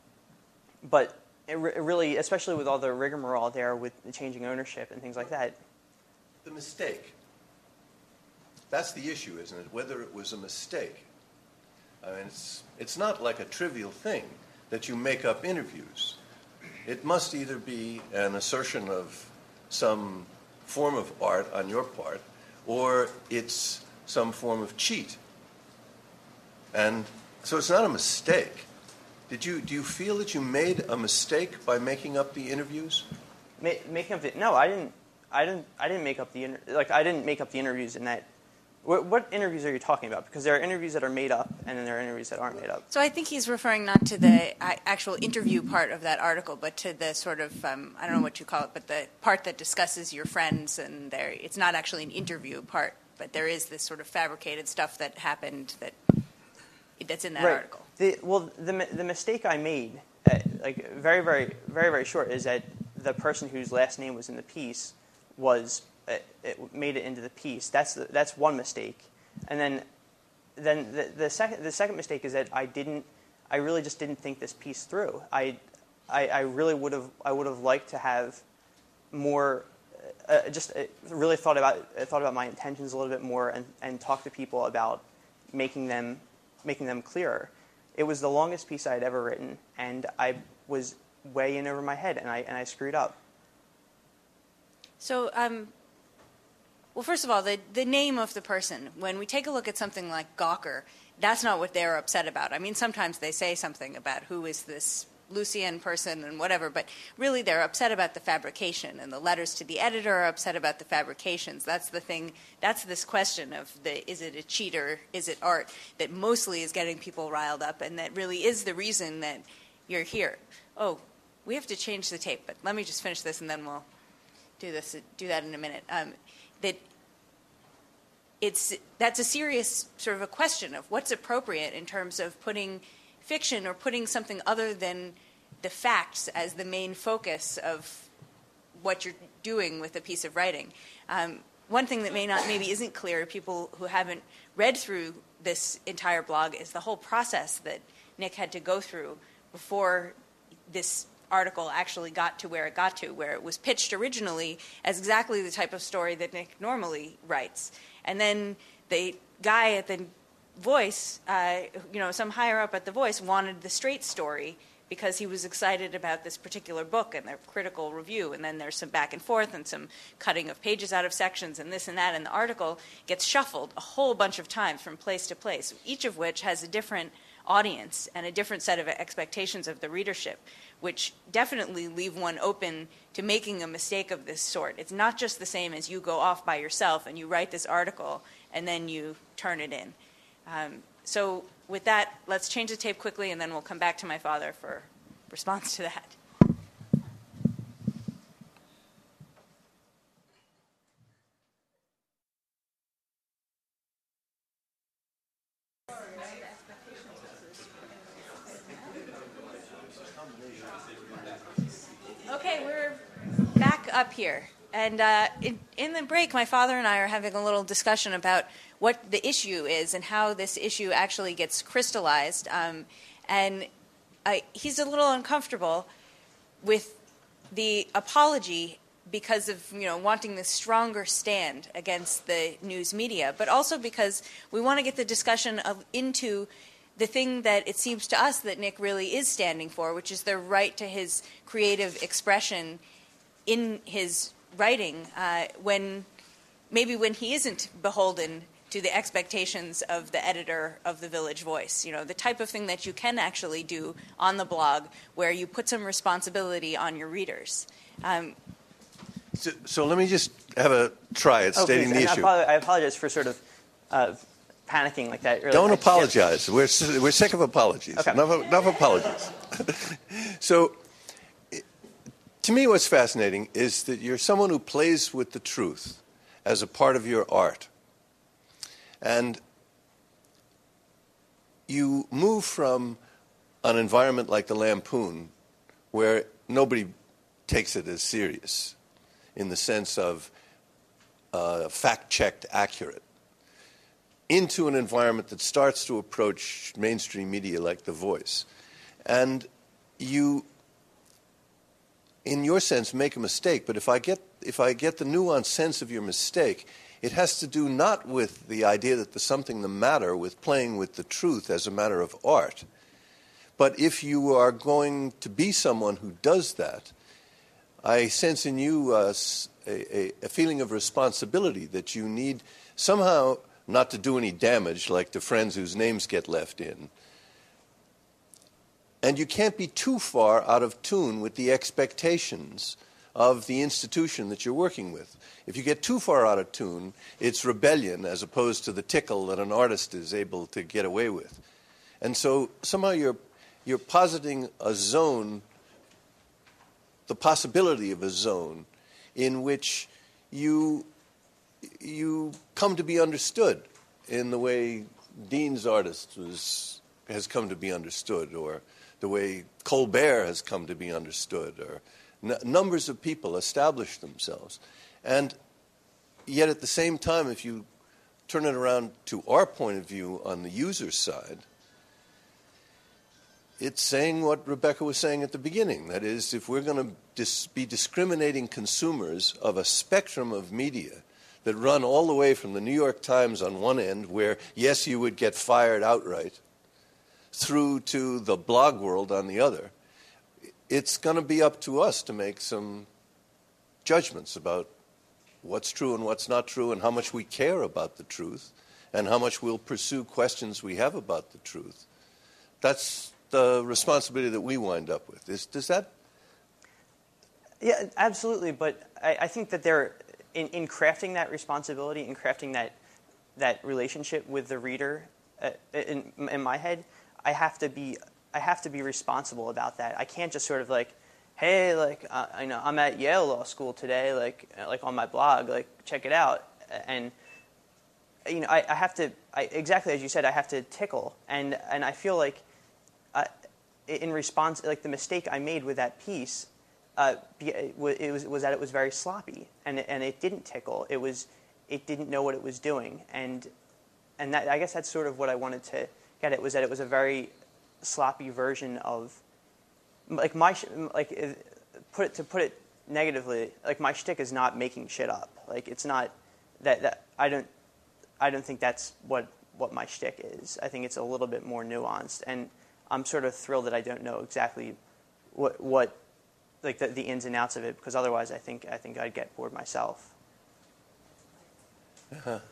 but it, re- it really, especially with all the rigmarole there with the changing ownership and things like that. The mistake. That's the issue, isn't it? Whether it was a mistake. I mean, it's, it's not like a trivial thing that you make up interviews. It must either be an assertion of some form of art on your part, or it's some form of cheat. And so it's not a mistake. Did you, do you feel that you made a mistake by making up the interviews? Ma- making up the no, I didn't. I didn't. I didn't make up the inter- like. I didn't make up the interviews in that. What, what interviews are you talking about? Because there are interviews that are made up, and then there are interviews that aren't made up. So I think he's referring not to the uh, actual interview part of that article, but to the sort of, um, I don't know what you call it, but the part that discusses your friends, and there, it's not actually an interview part, but there is this sort of fabricated stuff that happened that that's in that right. article. The, well, the the mistake I made, uh, like very, very, very, very short, is that the person whose last name was in the piece was uh, it made it into the piece. That's the, that's one mistake, and then then the, the second the second mistake is that I didn't. I really just didn't think this piece through. I I, I really would have I would have liked to have more. Uh, just uh, really thought about uh, thought about my intentions a little bit more, and, and talked to people about making them making them clearer. It was the longest piece I had ever written, and I was way in over my head, and I and I screwed up. So, um, well, first of all, the the name of the person. When we take a look at something like Gawker, that's not what they're upset about. I mean, sometimes they say something about who is this Lucien person and whatever, but really they're upset about the fabrication, and the letters to the editor are upset about the fabrications. That's the thing. That's this question of the is it a cheat or is it art that mostly is getting people riled up, and that really is the reason that you're here. Oh, we have to change the tape, but let me just finish this and then we'll do this. Do that in a minute. Um, that it's that's a serious sort of a question of what's appropriate in terms of putting fiction or putting something other than the facts as the main focus of what you're doing with a piece of writing. Um, one thing that may not maybe isn't clear to people who haven't read through this entire blog is the whole process that Nick had to go through before this article actually got to where it got to, where it was pitched originally as exactly the type of story that Nick normally writes. And then the guy at the Voice, uh, you know, some higher up at the Voice wanted the straight story because he was excited about this particular book and their critical review. And then there's some back and forth and some cutting of pages out of sections and this and that. And the article gets shuffled a whole bunch of times from place to place, each of which has a different audience and a different set of expectations of the readership, which definitely leave one open to making a mistake of this sort. It's not just the same as you go off by yourself and you write this article and then you turn it in. Um, so with that, let's change the tape quickly, and then we'll come back to my father for response to that. Okay, we're back up here. And uh, in, in the break, my father and I are having a little discussion about what the issue is and how this issue actually gets crystallized. Um, and I, he's a little uncomfortable with the apology because of, you know, wanting this stronger stand against the news media, but also because we want to get the discussion of, into the thing that it seems to us that Nick really is standing for, which is the right to his creative expression in his writing, uh, when maybe when he isn't beholden to the expectations of the editor of the Village Voice. You know, the type of thing that you can actually do on the blog where you put some responsibility on your readers. Um, so, so let me just have a try at oh, stating please. the I issue. apologize, I apologize for sort of uh, panicking like that earlier. Don't apologize. We're, we're sick of apologies. Okay. Enough, enough apologies. So, to me, what's fascinating is that you're someone who plays with the truth as a part of your art. And you move from an environment like the Lampoon, where nobody takes it as serious in the sense of uh, fact-checked accurate, into an environment that starts to approach mainstream media like The Voice. And you, in your sense, make a mistake, but if I get if I get the nuanced sense of your mistake, it has to do not with the idea that there's something the matter with playing with the truth as a matter of art, but if you are going to be someone who does that, I sense in you uh, a, a feeling of responsibility that you need somehow not to do any damage, like the friends whose names get left in. And you can't be too far out of tune with the expectations of the institution that you're working with. If you get too far out of tune, it's rebellion as opposed to the tickle that an artist is able to get away with. And so somehow you're, you're positing a zone, the possibility of a zone, in which you, you come to be understood in the way Dean's artist was, has come to be understood, or the way Colbert has come to be understood, or n- numbers of people establish themselves. And yet at the same time, if you turn it around to our point of view on the user side, it's saying what Rebecca was saying at the beginning. That is, if we're going to dis- be discriminating consumers of a spectrum of media that run all the way from the New York Times on one end, where, yes, you would get fired outright, through to the blog world on the other, it's going to be up to us to make some judgments about what's true and what's not true, and how much we care about the truth, and how much we'll pursue questions we have about the truth. That's the responsibility that we wind up with. Is, does that? Yeah, absolutely. But I, I think that there, in, in crafting that responsibility, in crafting that that relationship with the reader, uh, in, in my head, I have to be I have to be responsible about that. I can't just sort of like, hey, like uh, I know I'm at Yale Law School today, like like on my blog, like check it out. And you know, I, I have to, I, exactly as you said, I have to tickle. And, and I feel like uh, in response, like the mistake I made with that piece, uh, it was, was that it was very sloppy. And it, and it didn't tickle. It was, it didn't know what it was doing. And, and that, I guess that's sort of what I wanted to get at, was that it was a very sloppy version of, like my, like, put it, to put it negatively, like my shtick is not making shit up. Like it's not that, that I don't, I don't think that's what, what my shtick is. I think it's a little bit more nuanced, and I'm sort of thrilled that I don't know exactly what, what like the, the ins and outs of it, because otherwise I think I think I'd get bored myself. Uh-huh.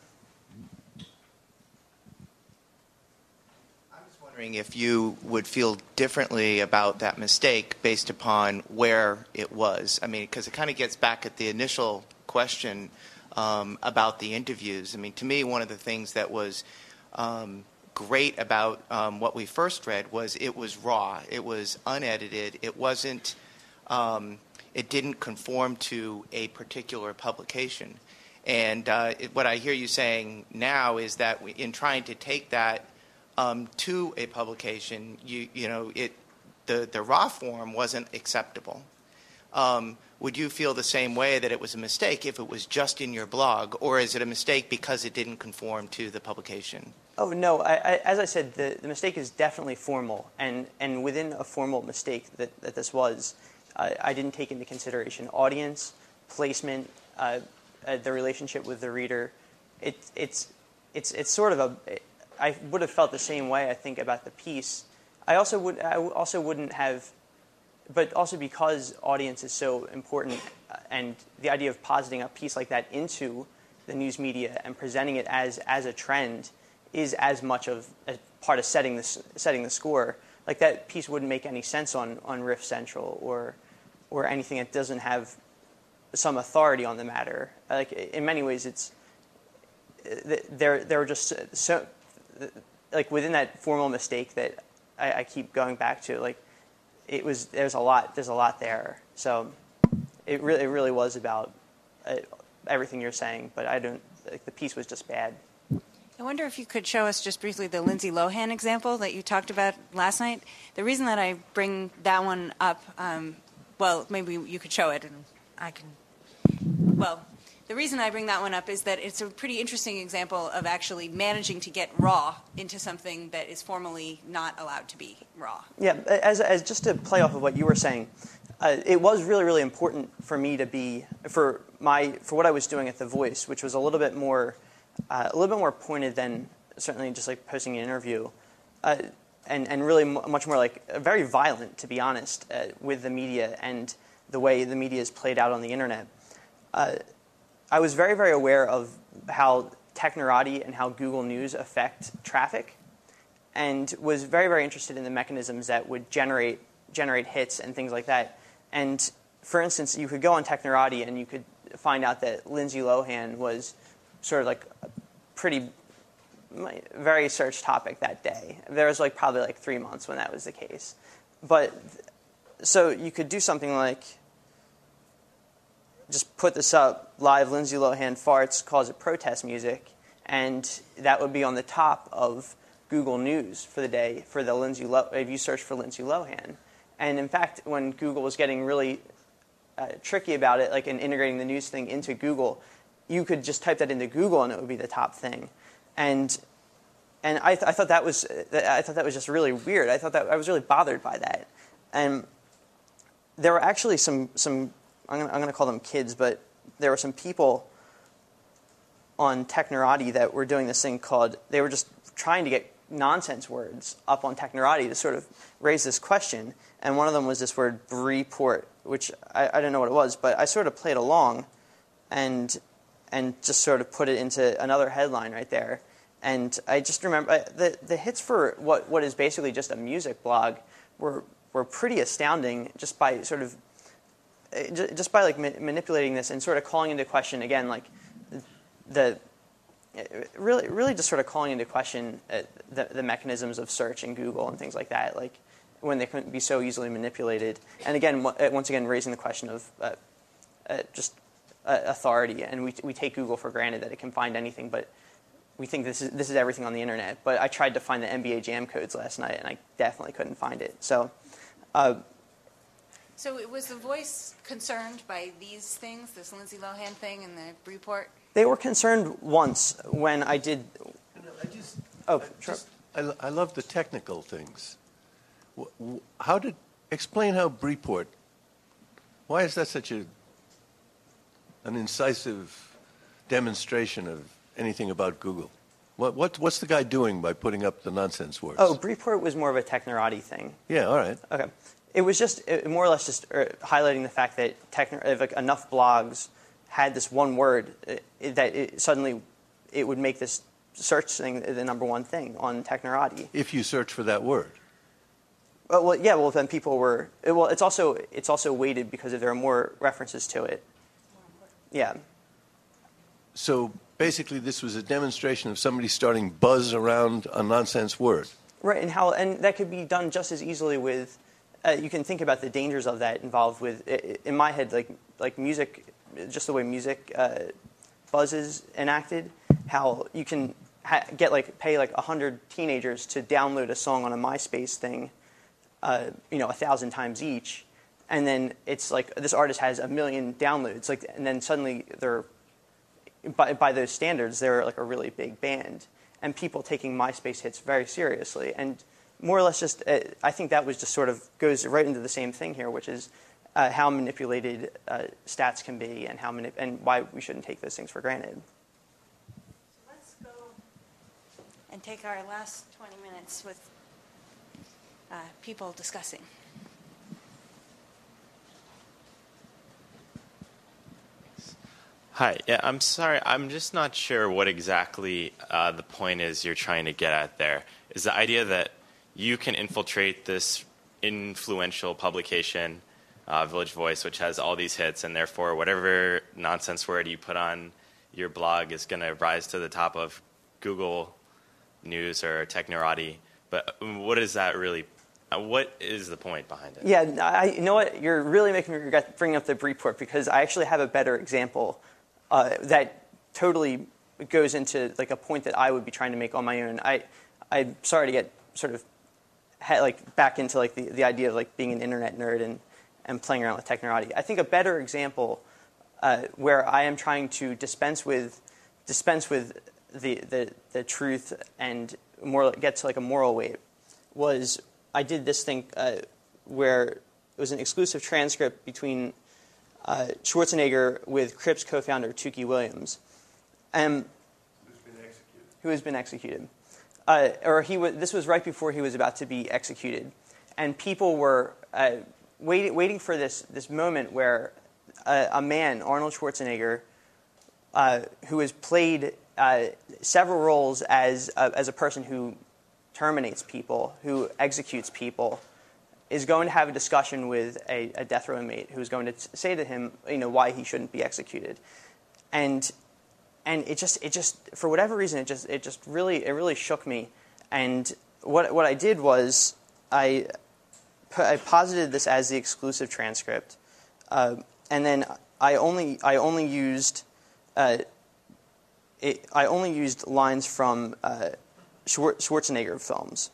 I'm just wondering if you would feel differently about that mistake based upon where it was. I mean, because it kind of gets back at the initial question. Um, about the interviews. I mean, to me, one of the things that was um, great about um, what we first read was it was raw. It was unedited. It wasn't. Um, it didn't conform to a particular publication. And uh, it, what I hear you saying now is that we, in trying to take that um, to a publication, you you know, it the the raw form wasn't acceptable. Um, would you feel the same way, that it was a mistake if it was just in your blog, or is it a mistake because it didn't conform to the publication? Oh, no. I, I, as I said, the, the mistake is definitely formal, and, and within a formal mistake that, that this was, uh, I didn't take into consideration audience, placement, uh, uh, the relationship with the reader. It, it's, it's, it's sort of a... I would have felt the same way, I think, about the piece. I also would. I also wouldn't have... But also because audience is so important, uh, and the idea of positing a piece like that into the news media and presenting it as as a trend is as much of a part of setting the setting the score. Like that piece wouldn't make any sense on on Riff Central or or anything that doesn't have some authority on the matter. Like in many ways, it's there. There are just so like within that formal mistake that I, I keep going back to, like. It was there's a lot there's a lot there, so it really it really was about uh, everything you're saying, but I don't like the piece was just bad. I wonder if you could show us just briefly the Lindsay Lohan example that you talked about last night. The reason that I bring that one up, um, well, maybe you could show it and I can. Well, the reason I bring that one up is that it's a pretty interesting example of actually managing to get raw into something that is formally not allowed to be raw. Yeah, as, as just to play off of what you were saying, uh, it was really, really important for me to be, for my, for what I was doing at The Voice, which was a little bit more, uh, a little bit more pointed than certainly just like posting an interview, uh, and, and really m- much more like very violent, to be honest, uh, with the media and the way the media is played out on the internet. Uh, I was very, very aware of how Technorati and how Google News affect traffic, and was very, very interested in the mechanisms that would generate generate hits and things like that. And for instance, you could go on Technorati and you could find out that Lindsay Lohan was sort of like a pretty, very searched topic that day. There was like probably like three months when that was the case. But so you could do something like, just put this up, live Lindsay Lohan farts, calls it protest music, and that would be on the top of Google News for the day for the Lindsay Lo- if you search for Lindsay Lohan. And in fact, when Google was getting really uh, tricky about it, like in integrating the news thing into Google, you could just type that into Google and it would be the top thing. And and I, th- I thought that was I thought that was just really weird. I thought that I was really bothered by that. And there were actually some some. I'm going to call them kids, but there were some people on Technorati that were doing this thing called, they were just trying to get nonsense words up on Technorati to sort of raise this question. And one of them was this word report, which I, I didn't know what it was, but I sort of played along and and just sort of put it into another headline right there. And I just remember I, the the hits for what what is basically just a music blog were were pretty astounding, just by sort of just by like ma- manipulating this and sort of calling into question again, like the really really just sort of calling into question uh, the, the mechanisms of search in Google and things like that, like when they couldn't be so easily manipulated. And again, w- once again, raising the question of uh, uh, just uh, authority. And we we take Google for granted that it can find anything, but we think this is this is everything on the internet. But I tried to find the N B A Jam codes last night, and I definitely couldn't find it. So. Uh, So was The Voice concerned by these things, this Lindsay Lohan thing and the report? They were concerned once when I did. I just, oh, I sure. just, I, I love the technical things. Wh- wh- How did explain how Breport? Why is that such a an incisive demonstration of anything about Google? What what what's the guy doing by putting up the nonsense words? Oh, Breport was more of a technorati thing. Yeah, all right. Okay. It was just it, more or less just uh, highlighting the fact that techno, if like, enough blogs had this one word, uh, that it, suddenly it would make this search thing the number one thing on Technorati. If you search for that word. Uh, well, yeah. Well, then people were. It, well, it's also it's also weighted because if there are more references to it. Yeah. So basically, this was a demonstration of somebody starting buzz around a nonsense word. Right, and how and that could be done just as easily with. Uh, you can think about the dangers of that involved with, in my head, like like music, just the way music uh, buzz is enacted. How you can ha- get like pay like a hundred teenagers to download a song on a MySpace thing, uh, you know, a thousand times each, and then it's like this artist has a million downloads, like, and then suddenly they're by by those standards they're like a really big band, and people taking MySpace hits very seriously and. More or less, just uh, I think that was just sort of goes right into the same thing here, which is uh, how manipulated uh, stats can be, and how manip- and why we shouldn't take those things for granted. Let's go and take our last twenty minutes with uh, people discussing. Hi. Yeah, I'm sorry. I'm just not sure what exactly uh, the point is you're trying to get at there. Is the idea that you can infiltrate this influential publication, uh, Village Voice, which has all these hits, and therefore whatever nonsense word you put on your blog is going to rise to the top of Google News or Technorati. But what is that really? Uh, what is the point behind it? Yeah, I, you know what? You're really making me regret bringing up the Breport because I actually have a better example uh, that totally goes into like a point that I would be trying to make on my own. I, I'm sorry to get sort of Had, like back into like the, the idea of like being an internet nerd and, and playing around with Technorati. I think a better example uh, where I am trying to dispense with dispense with the, the, the truth and more get to like a moral weight was I did this thing uh, where it was an exclusive transcript between uh, Schwarzenegger with Crips co-founder Tukey Williams, um, Who's been executed. who has been executed. Uh, or he was, this was right before he was about to be executed, and people were uh, waiting, waiting for this this moment where a, a man, Arnold Schwarzenegger, uh, who has played uh, several roles as a, as a person who terminates people, who executes people, is going to have a discussion with a, a death row inmate who is going to t- say to him, you know, why he shouldn't be executed, and. And it just, it just, for whatever reason, it just, it just really, it really shook me. And what, what I did was, I, I posited this as the exclusive transcript, uh, and then I only, I only used, uh, it, I only used lines from uh, Schwarzenegger films,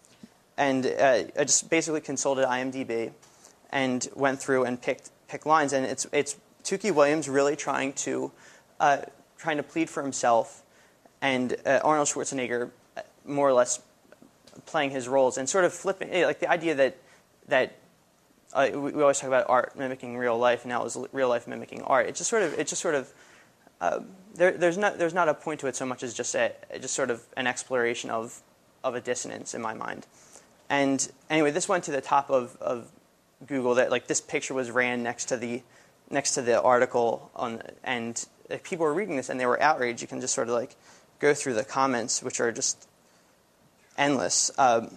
and uh, I just basically consulted IMDb, and went through and picked, picked lines, and it's, it's Tukey Williams really trying to. Uh, trying to plead for himself, and uh, Arnold Schwarzenegger more or less playing his roles and sort of flipping, like the idea that that uh, we, we always talk about art mimicking real life, and now it was real life mimicking art. It just sort of, it just sort of, uh, there, there's not there's not a point to it so much as just a, just sort of an exploration of of a dissonance in my mind. And anyway, this went to the top of, of Google. That like this picture was ran next to the next to the article on and. If people were reading this and they were outraged, you can just sort of like go through the comments, which are just endless. Um,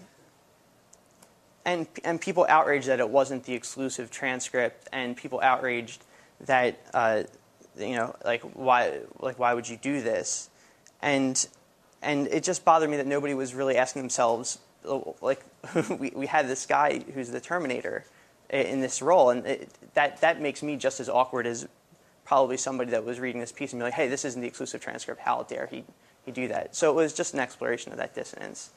and and people outraged that it wasn't the exclusive transcript, and people outraged that uh, you know like why like why would you do this, and and it just bothered me that nobody was really asking themselves like we we had this guy who's the Terminator in this role, and it, that that makes me just as awkward as. Probably somebody that was reading this piece and be like, hey, this isn't the exclusive transcript. How dare he, you do that. So it was just an exploration of that dissonance.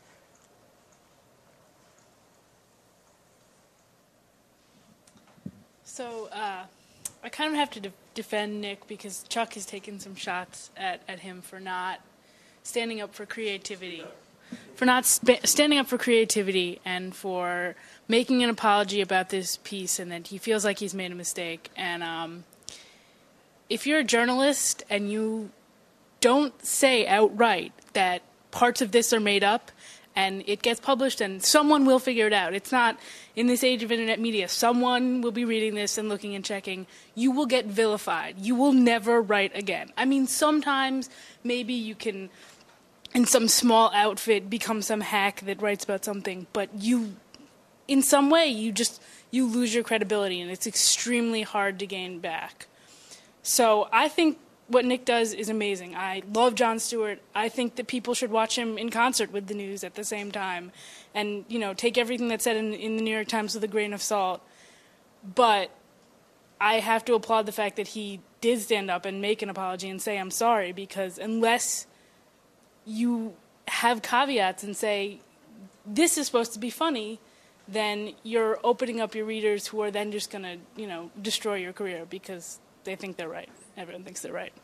So uh, I kind of have to de- defend Nick because Chuck has taken some shots at, at him for not standing up for creativity, for not sp- standing up for creativity and for making an apology about this piece, and that he feels like he's made a mistake. And um, if you're a journalist and you don't say outright that parts of this are made up, and it gets published, and someone will figure it out. It's not, in this age of internet media, someone will be reading this and looking and checking. You will get vilified. You will never write again. I mean, sometimes maybe you can, in some small outfit, become some hack that writes about something, but you, in some way, you just, you lose your credibility, and it's extremely hard to gain back. So I think what Nick does is amazing. I love Jon Stewart. I think that people should watch him in concert with the news at the same time, and you know, take everything that's said in, in the New York Times with a grain of salt. But I have to applaud the fact that he did stand up and make an apology and say, I'm sorry, because unless you have caveats and say, this is supposed to be funny, then you're opening up your readers who are then just going to, you know, destroy your career because they think they're right. Everyone thinks they're right.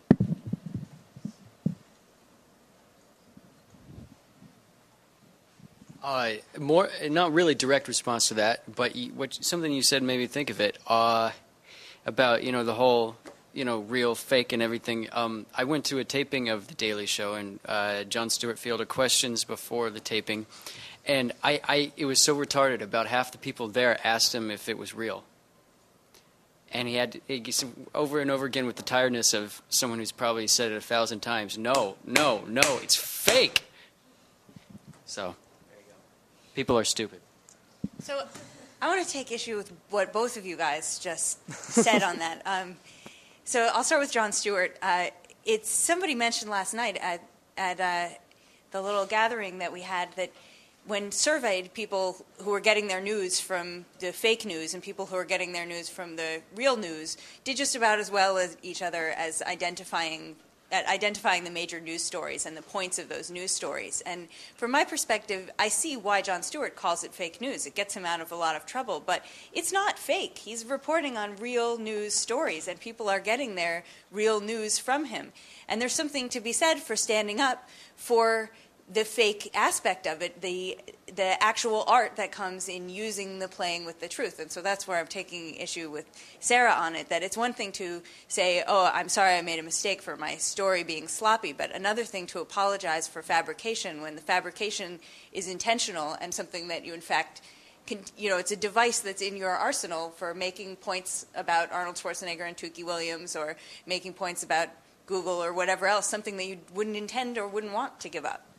Uh, more, not really direct response to that, but you, what something you said made me think of it. Uh, about you know the whole you know real, fake, and everything. Um, I went to a taping of The Daily Show, and uh, Jon Stewart fielded questions before the taping, and I, I it was so retarded. About half the people there asked him if it was real. And he had he, over and over again with the tiredness of someone who's probably said it a thousand times, no, no, no, it's fake. So, there you go. People are stupid. So, I want to take issue with what both of you guys just said on that. Um, so, I'll start with Jon Stewart. Uh, it's somebody mentioned last night at at uh, the little gathering that we had that when surveyed people who were getting their news from the fake news and people who were getting their news from the real news did just about as well as each other as identifying at identifying the major news stories and the points of those news stories. And from my perspective, I see why Jon Stewart calls it fake news. It gets him out of a lot of trouble, but it's not fake. He's reporting on real news stories, and people are getting their real news from him. And there's something to be said for standing up for the fake aspect of it, the the actual art that comes in using the playing with the truth. And so that's where I'm taking issue with Sarah on it, that it's one thing to say, oh, I'm sorry I made a mistake for my story being sloppy, but another thing to apologize for fabrication when the fabrication is intentional and something that you in fact can, you know, it's a device that's in your arsenal for making points about Arnold Schwarzenegger and Tukey Williams, or making points about Google or whatever else, something that you wouldn't intend or wouldn't want to give up.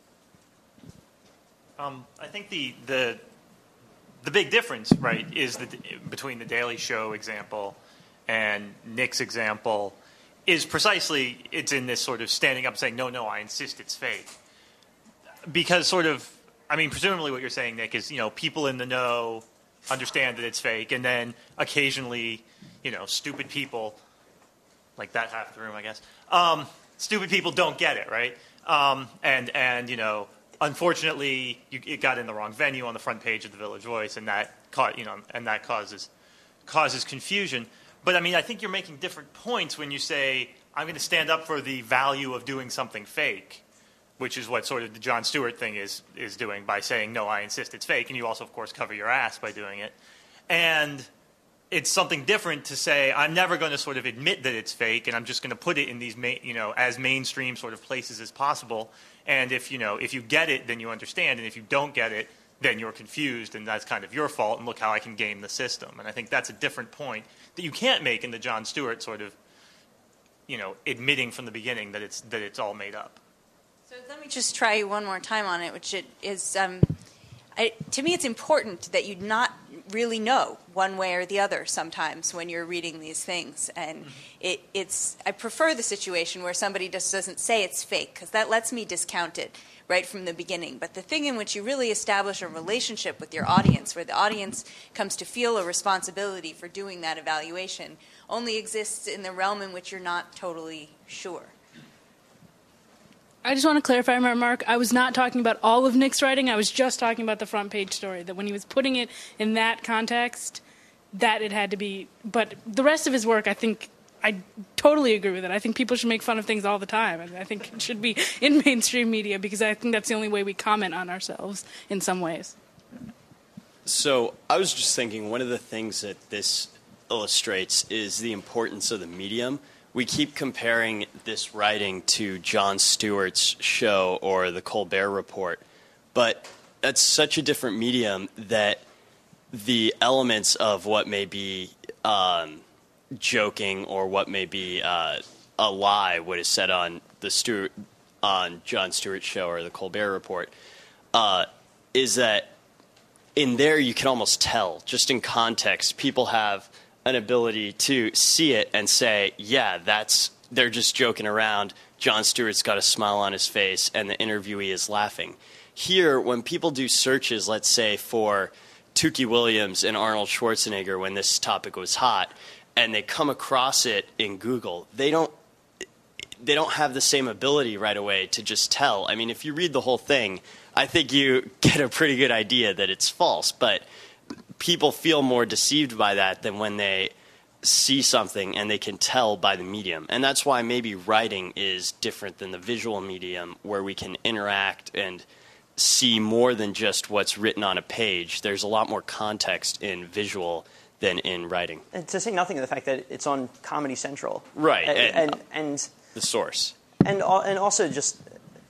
Um, I think the, the the big difference, right, is that between the Daily Show example and Nick's example is precisely it's in this sort of standing up saying, no, no, I insist it's fake. Because sort of, I mean, presumably what you're saying, Nick, is, you know, people in the know understand that it's fake, and then occasionally, you know, stupid people, like that half the room, I guess, um, stupid people don't get it, right? Um, and, and, you know, unfortunately, you, it got in the wrong venue on the front page of the Village Voice, and that caught, you know, and that causes causes confusion. But I mean, I think you're making different points when you say, "I'm going to stand up for the value of doing something fake," which is what sort of the Jon Stewart thing is is doing by saying, "No, I insist it's fake," and you also, of course, cover your ass by doing it. And it's something different to say, "I'm never going to sort of admit that it's fake, and I'm just going to put it in these, ma- you know, as mainstream sort of places as possible." And if, you know, if you get it, then you understand. And if you don't get it, then you're confused, and that's kind of your fault, and look how I can game the system. And I think that's a different point that you can't make in the Jon Stewart sort of, you know, admitting from the beginning that it's that it's all made up. So let me just try you one more time on it, which it is, um, I, to me it's important that you not really know one way or the other sometimes when you're reading these things. And it, it's I prefer the situation where somebody just doesn't say it's fake, because that lets me discount it right from the beginning. But the thing in which you really establish a relationship with your audience, where the audience comes to feel a responsibility for doing that evaluation, only exists in the realm in which you're not totally sure. I just want to clarify my remark. I was not talking about all of Nick's writing. I was just talking about the front page story, that when he was putting it in that context, that it had to be. But the rest of his work, I think, I totally agree with it. I think people should make fun of things all the time. And I think it should be in mainstream media because I think that's the only way we comment on ourselves in some ways. So I was just thinking one of the things that this illustrates is the importance of the medium. We keep comparing this writing to Jon Stewart's show or the Colbert Report, but that's such a different medium that the elements of what may be um, joking or what may be uh, a lie, what is said on the Stewart, on Jon Stewart's show or the Colbert Report, uh, is that in there you can almost tell, just in context, people have an ability to see it and say, yeah, that's they're just joking around. Jon Stewart's got a smile on his face, and the interviewee is laughing. Here, when people do searches, let's say for Tukey Williams and Arnold Schwarzenegger when this topic was hot, and they come across it in Google, they don't they don't have the same ability right away to just tell. I mean, if you read the whole thing, I think you get a pretty good idea that it's false, but people feel more deceived by that than when they see something and they can tell by the medium. And that's why maybe writing is different than the visual medium, where we can interact and see more than just what's written on a page. There's a lot more context in visual than in writing. And to say nothing of the fact that it's on Comedy Central. Right. And, And, and, and the source. And, and also just,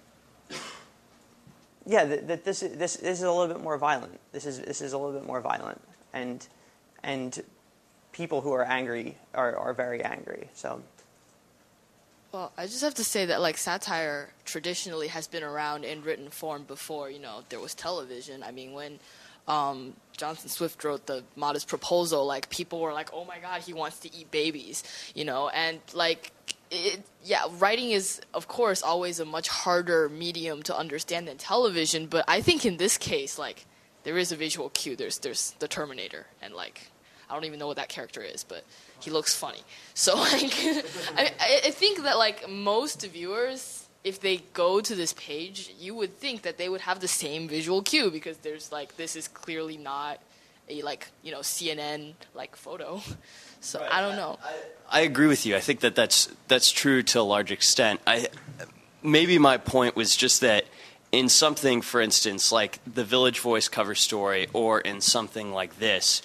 yeah, that, that this, is, this, this is a little bit more violent. This is, this is a little bit more violent. And, and people who are angry are, are very angry. So. Well, I just have to say that, like, satire traditionally has been around in written form before, you know, there was television. I mean, when um, Jonathan Swift wrote The Modest Proposal, like, people were like, oh, my God, he wants to eat babies, you know, and, like, it, yeah, writing is, of course, always a much harder medium to understand than television, but I think in this case, like, there is a visual cue. There's, there's the Terminator, and, like, I don't even know what that character is, but he looks funny. So, like, I, I think that, like, most viewers, if they go to this page, you would think that they would have the same visual cue because there's, like, this is clearly not a, like, you know, C N N, like, photo. So, right. I don't know. I, I agree with you. I think that that's, that's true to a large extent. I, maybe my point was just that in something, for instance, like the Village Voice cover story or in something like this,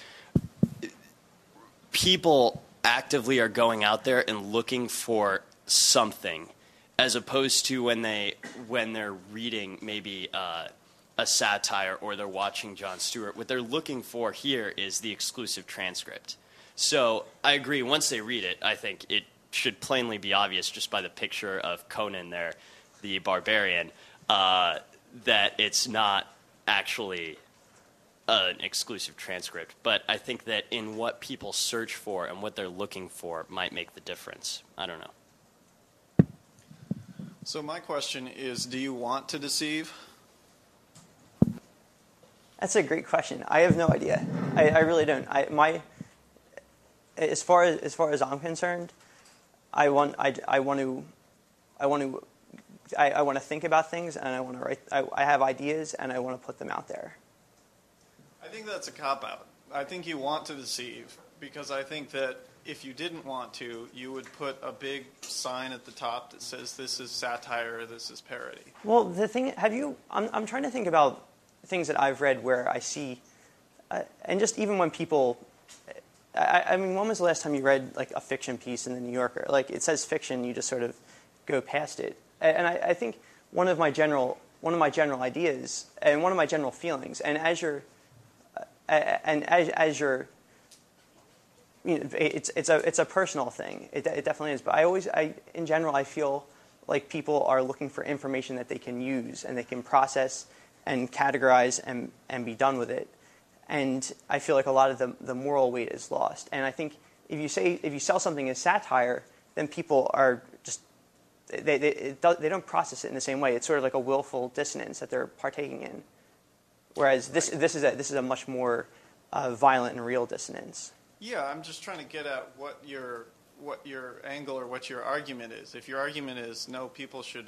people actively are going out there and looking for something, as opposed to when they when they're reading maybe uh, a satire or they're watching Jon Stewart. What they're looking for here is the exclusive transcript. So I agree. Once they read it, I think it should plainly be obvious just by the picture of Conan there, the barbarian, uh, that it's not actually an exclusive transcript. But I think that in what people search for and what they're looking for might make the difference. I don't know. So my question is, do you want to deceive? That's a great question. I have no idea. I, I really don't. I, my, as far as as far as I'm concerned, I want I, I want to I want to I, I want to think about things, and I want to write. I, I have ideas, and I want to put them out there. I think that's a cop-out. I think you want to deceive, because I think that if you didn't want to, you would put a big sign at the top that says this is satire, or this is parody. Well, the thing, have you, I'm, I'm trying to think about things that I've read where I see, uh, and just even when people, I, I mean, when was the last time you read like a fiction piece in the New Yorker? Like, it says fiction, you just sort of go past it. And I, I think one of my general, one of my general ideas, and one of my general feelings, and as you're, and as, as you're, you know, it's it's a it's a personal thing. It, it definitely is. But I always, I in general, I feel like people are looking for information that they can use and they can process and categorize and and be done with it. And I feel like a lot of the the moral weight is lost. And I think if you say if you sell something as satire, then people are just they they it does, they don't process it in the same way. It's sort of like a willful dissonance that they're partaking in. Whereas this this is a this is a much more uh, violent and real dissonance. Yeah, I'm just trying to get at what your what your angle or what your argument is. If your argument is no, people should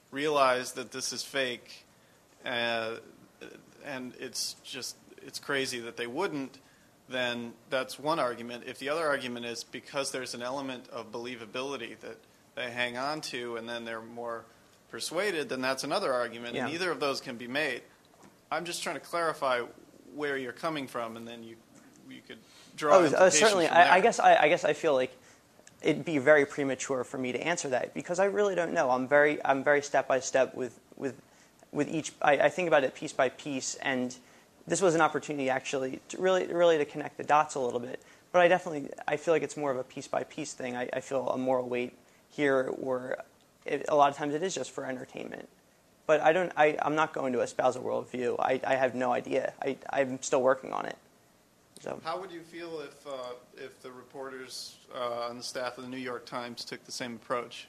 realize that this is fake, uh, and it's just it's crazy that they wouldn't, then that's one argument. If the other argument is because there's an element of believability that they hang on to and then they're more persuaded, then that's another argument, Yeah. and either of those can be made. I'm just trying to clarify where you're coming from, and then you you could draw Oh, uh, implications certainly. from there. I, I guess I, I guess I feel like it'd be very premature for me to answer that because I really don't know. I'm very I'm very step by step with with with each. I, I think about it piece by piece, and this was an opportunity actually to really really to connect the dots a little bit. But I definitely I feel like it's more of a piece by piece thing. I, I feel a moral weight here, where it, a lot of times it is just for entertainment. But I don't. I, I'm not going to espouse a worldview. I, I have no idea. I, I'm still working on it. So. How would you feel if uh, if the reporters uh, on the staff of the New York Times took the same approach?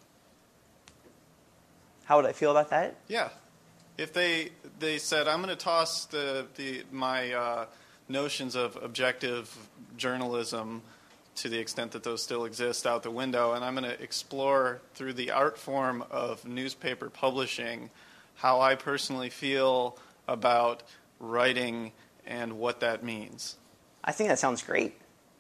How would I feel about that? Yeah, if they they said, I'm going to toss the the my uh, notions of objective journalism, to the extent that those still exist, out the window, and I'm going to explore through the art form of newspaper publishing how I personally feel about writing and what that means. I think that sounds great.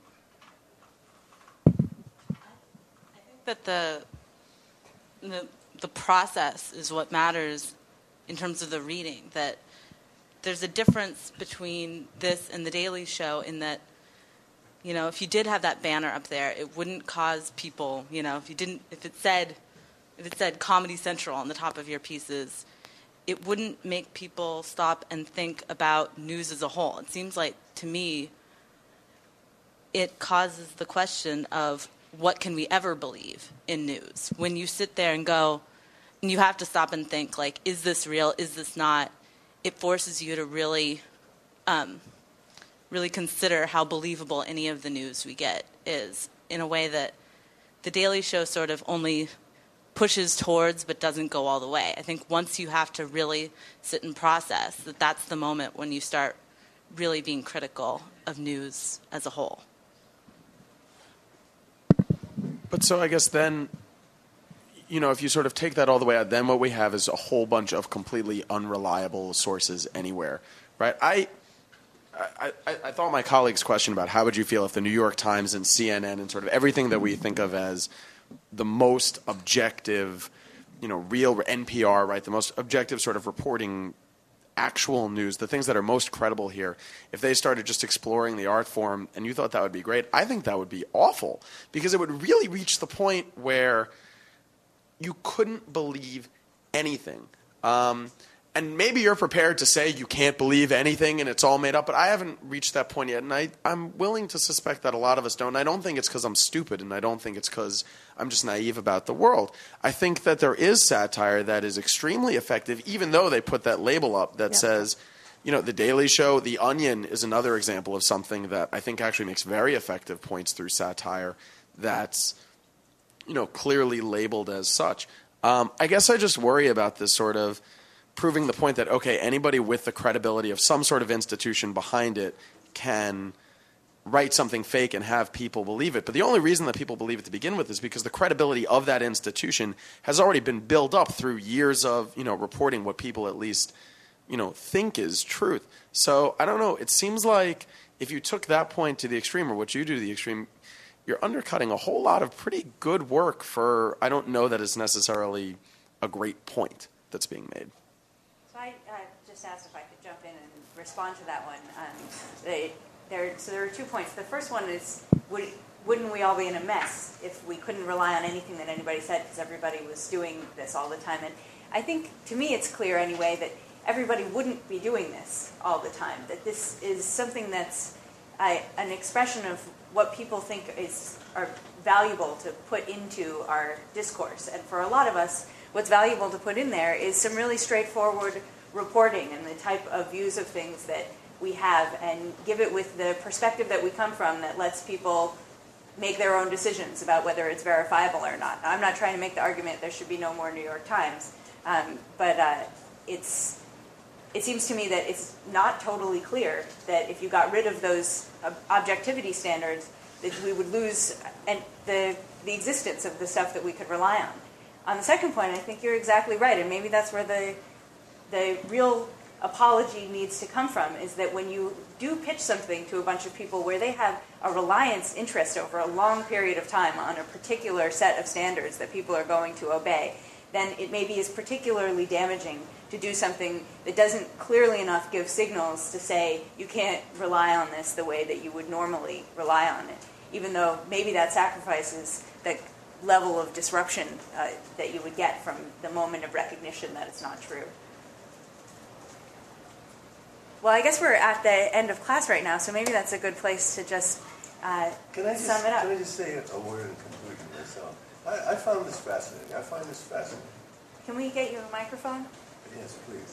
That the, the the process is what matters in terms of the reading. That there's a difference between this and The Daily Show in that, you know, if you did have that banner up there, it wouldn't cause people, you know, if you didn't, if it said, if it said Comedy Central on the top of your pieces, it wouldn't make people stop and think about news as a whole. It seems like, to me, it causes the question of what can we ever believe in news? When you sit there and go, and you have to stop and think, like, is this real? Is this not? It forces you to really, um, really consider how believable any of the news we get is, in a way that The Daily Show sort of only pushes towards but doesn't go all the way. I think once you have to really sit and process, that that's the moment when you start really being critical of news as a whole. But so I guess then, you know, if you sort of take that all the way out, then what we have is a whole bunch of completely unreliable sources anywhere, right? I, I, I, I thought my colleague's question about how would you feel if the New York Times and C N N and sort of everything that we think of as the most objective, you know, real N P R, right, the most objective sort of reporting actual news, the things that are most credible here, if they started just exploring the art form and you thought that would be great, I think that would be awful because it would really reach the point where you couldn't believe anything. Um, and maybe you're prepared to say you can't believe anything and it's all made up, but I haven't reached that point yet, and I, I'm willing to suspect that a lot of us don't. And I don't think it's because I'm stupid, and I don't think it's because I'm just naive about the world. I think that there is satire that is extremely effective, even though they put that label up that Yeah. says, you know, The Daily Show, The Onion is another example of something that I think actually makes very effective points through satire that's, you know, clearly labeled as such. Um, I guess I just worry about this sort of proving the point that, okay, anybody with the credibility of some sort of institution behind it can write something fake and have people believe it. But the only reason that people believe it to begin with is because the credibility of that institution has already been built up through years of, you know, reporting what people at least, you know, think is truth. So I don't know. It seems like if you took that point to the extreme, or what you do to the extreme, you're undercutting a whole lot of pretty good work for, I don't know that it's necessarily a great point that's being made. So I uh, just asked if I could jump in and respond to that one. Um, they, there, so there are two points. The first one is, would, wouldn't we all be in a mess if we couldn't rely on anything that anybody said because everybody was doing this all the time? And I think, to me, it's clear anyway that everybody wouldn't be doing this all the time, that this is something that's I, an expression of what people think is are valuable to put into our discourse. And for a lot of us, what's valuable to put in there is some really straightforward reporting and the type of views of things that we have, and give it with the perspective that we come from that lets people make their own decisions about whether it's verifiable or not. Now, I'm not trying to make the argument there should be no more New York Times, um, but uh, it's it seems to me that it's not totally clear that if you got rid of those uh, objectivity standards, that we would lose and the the existence of the stuff that we could rely on. on the second point, I think you're exactly right, and maybe that's where the the real apology needs to come from, is that when you do pitch something to a bunch of people where they have a reliance interest over a long period of time on a particular set of standards that people are going to obey, then it maybe is particularly damaging to do something that doesn't clearly enough give signals to say you can't rely on this the way that you would normally rely on it, even though maybe that sacrifices the level of disruption uh, that you would get from the moment of recognition that it's not true. Well, I guess we're at the end of class right now, so maybe that's a good place to just, uh, can I just sum it up. Can I just say a word in conclusion myself? I, I found this fascinating. I find this fascinating. Can we get you a microphone? Yes, please.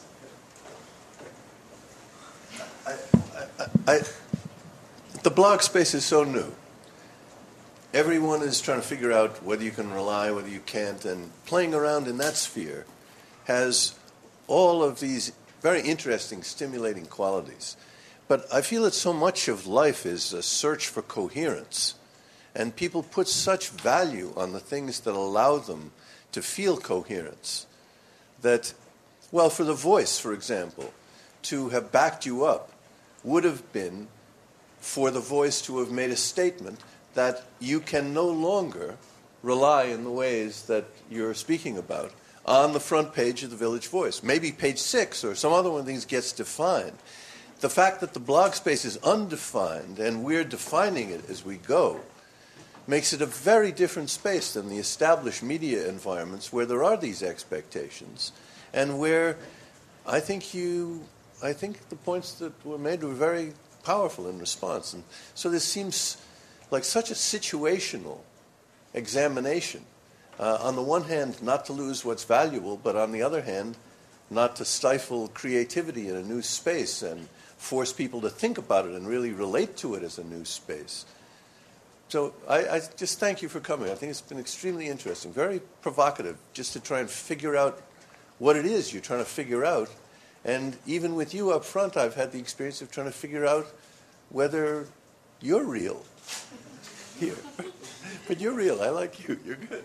I, I, I, the blog space is so new. Everyone is trying to figure out whether you can rely, whether you can't, and playing around in that sphere has all of these very interesting, stimulating qualities. But I feel that so much of life is a search for coherence, and people put such value on the things that allow them to feel coherence that, well, for The Voice, for example, to have backed you up would have been for The Voice to have made a statement that you can no longer rely in the ways that you're speaking about on the front page of the Village Voice. Maybe page six or some other one of these gets defined. The fact that the blog space is undefined and we're defining it as we go makes it a very different space than the established media environments where there are these expectations and where I think you, I think the points that were made were very powerful in response. And so this seems like such a situational examination. Uh, on the one hand, not to lose what's valuable, but on the other hand, not to stifle creativity in a new space and force people to think about it and really relate to it as a new space. So I, I just thank you for coming. I think it's been extremely interesting, very provocative, just to try and figure out what it is you're trying to figure out. And even with you up front, I've had the experience of trying to figure out whether you're real here. But you're real. I like you. You're good.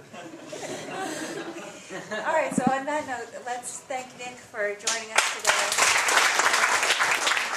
All right, so on that note, let's thank Nick for joining us today.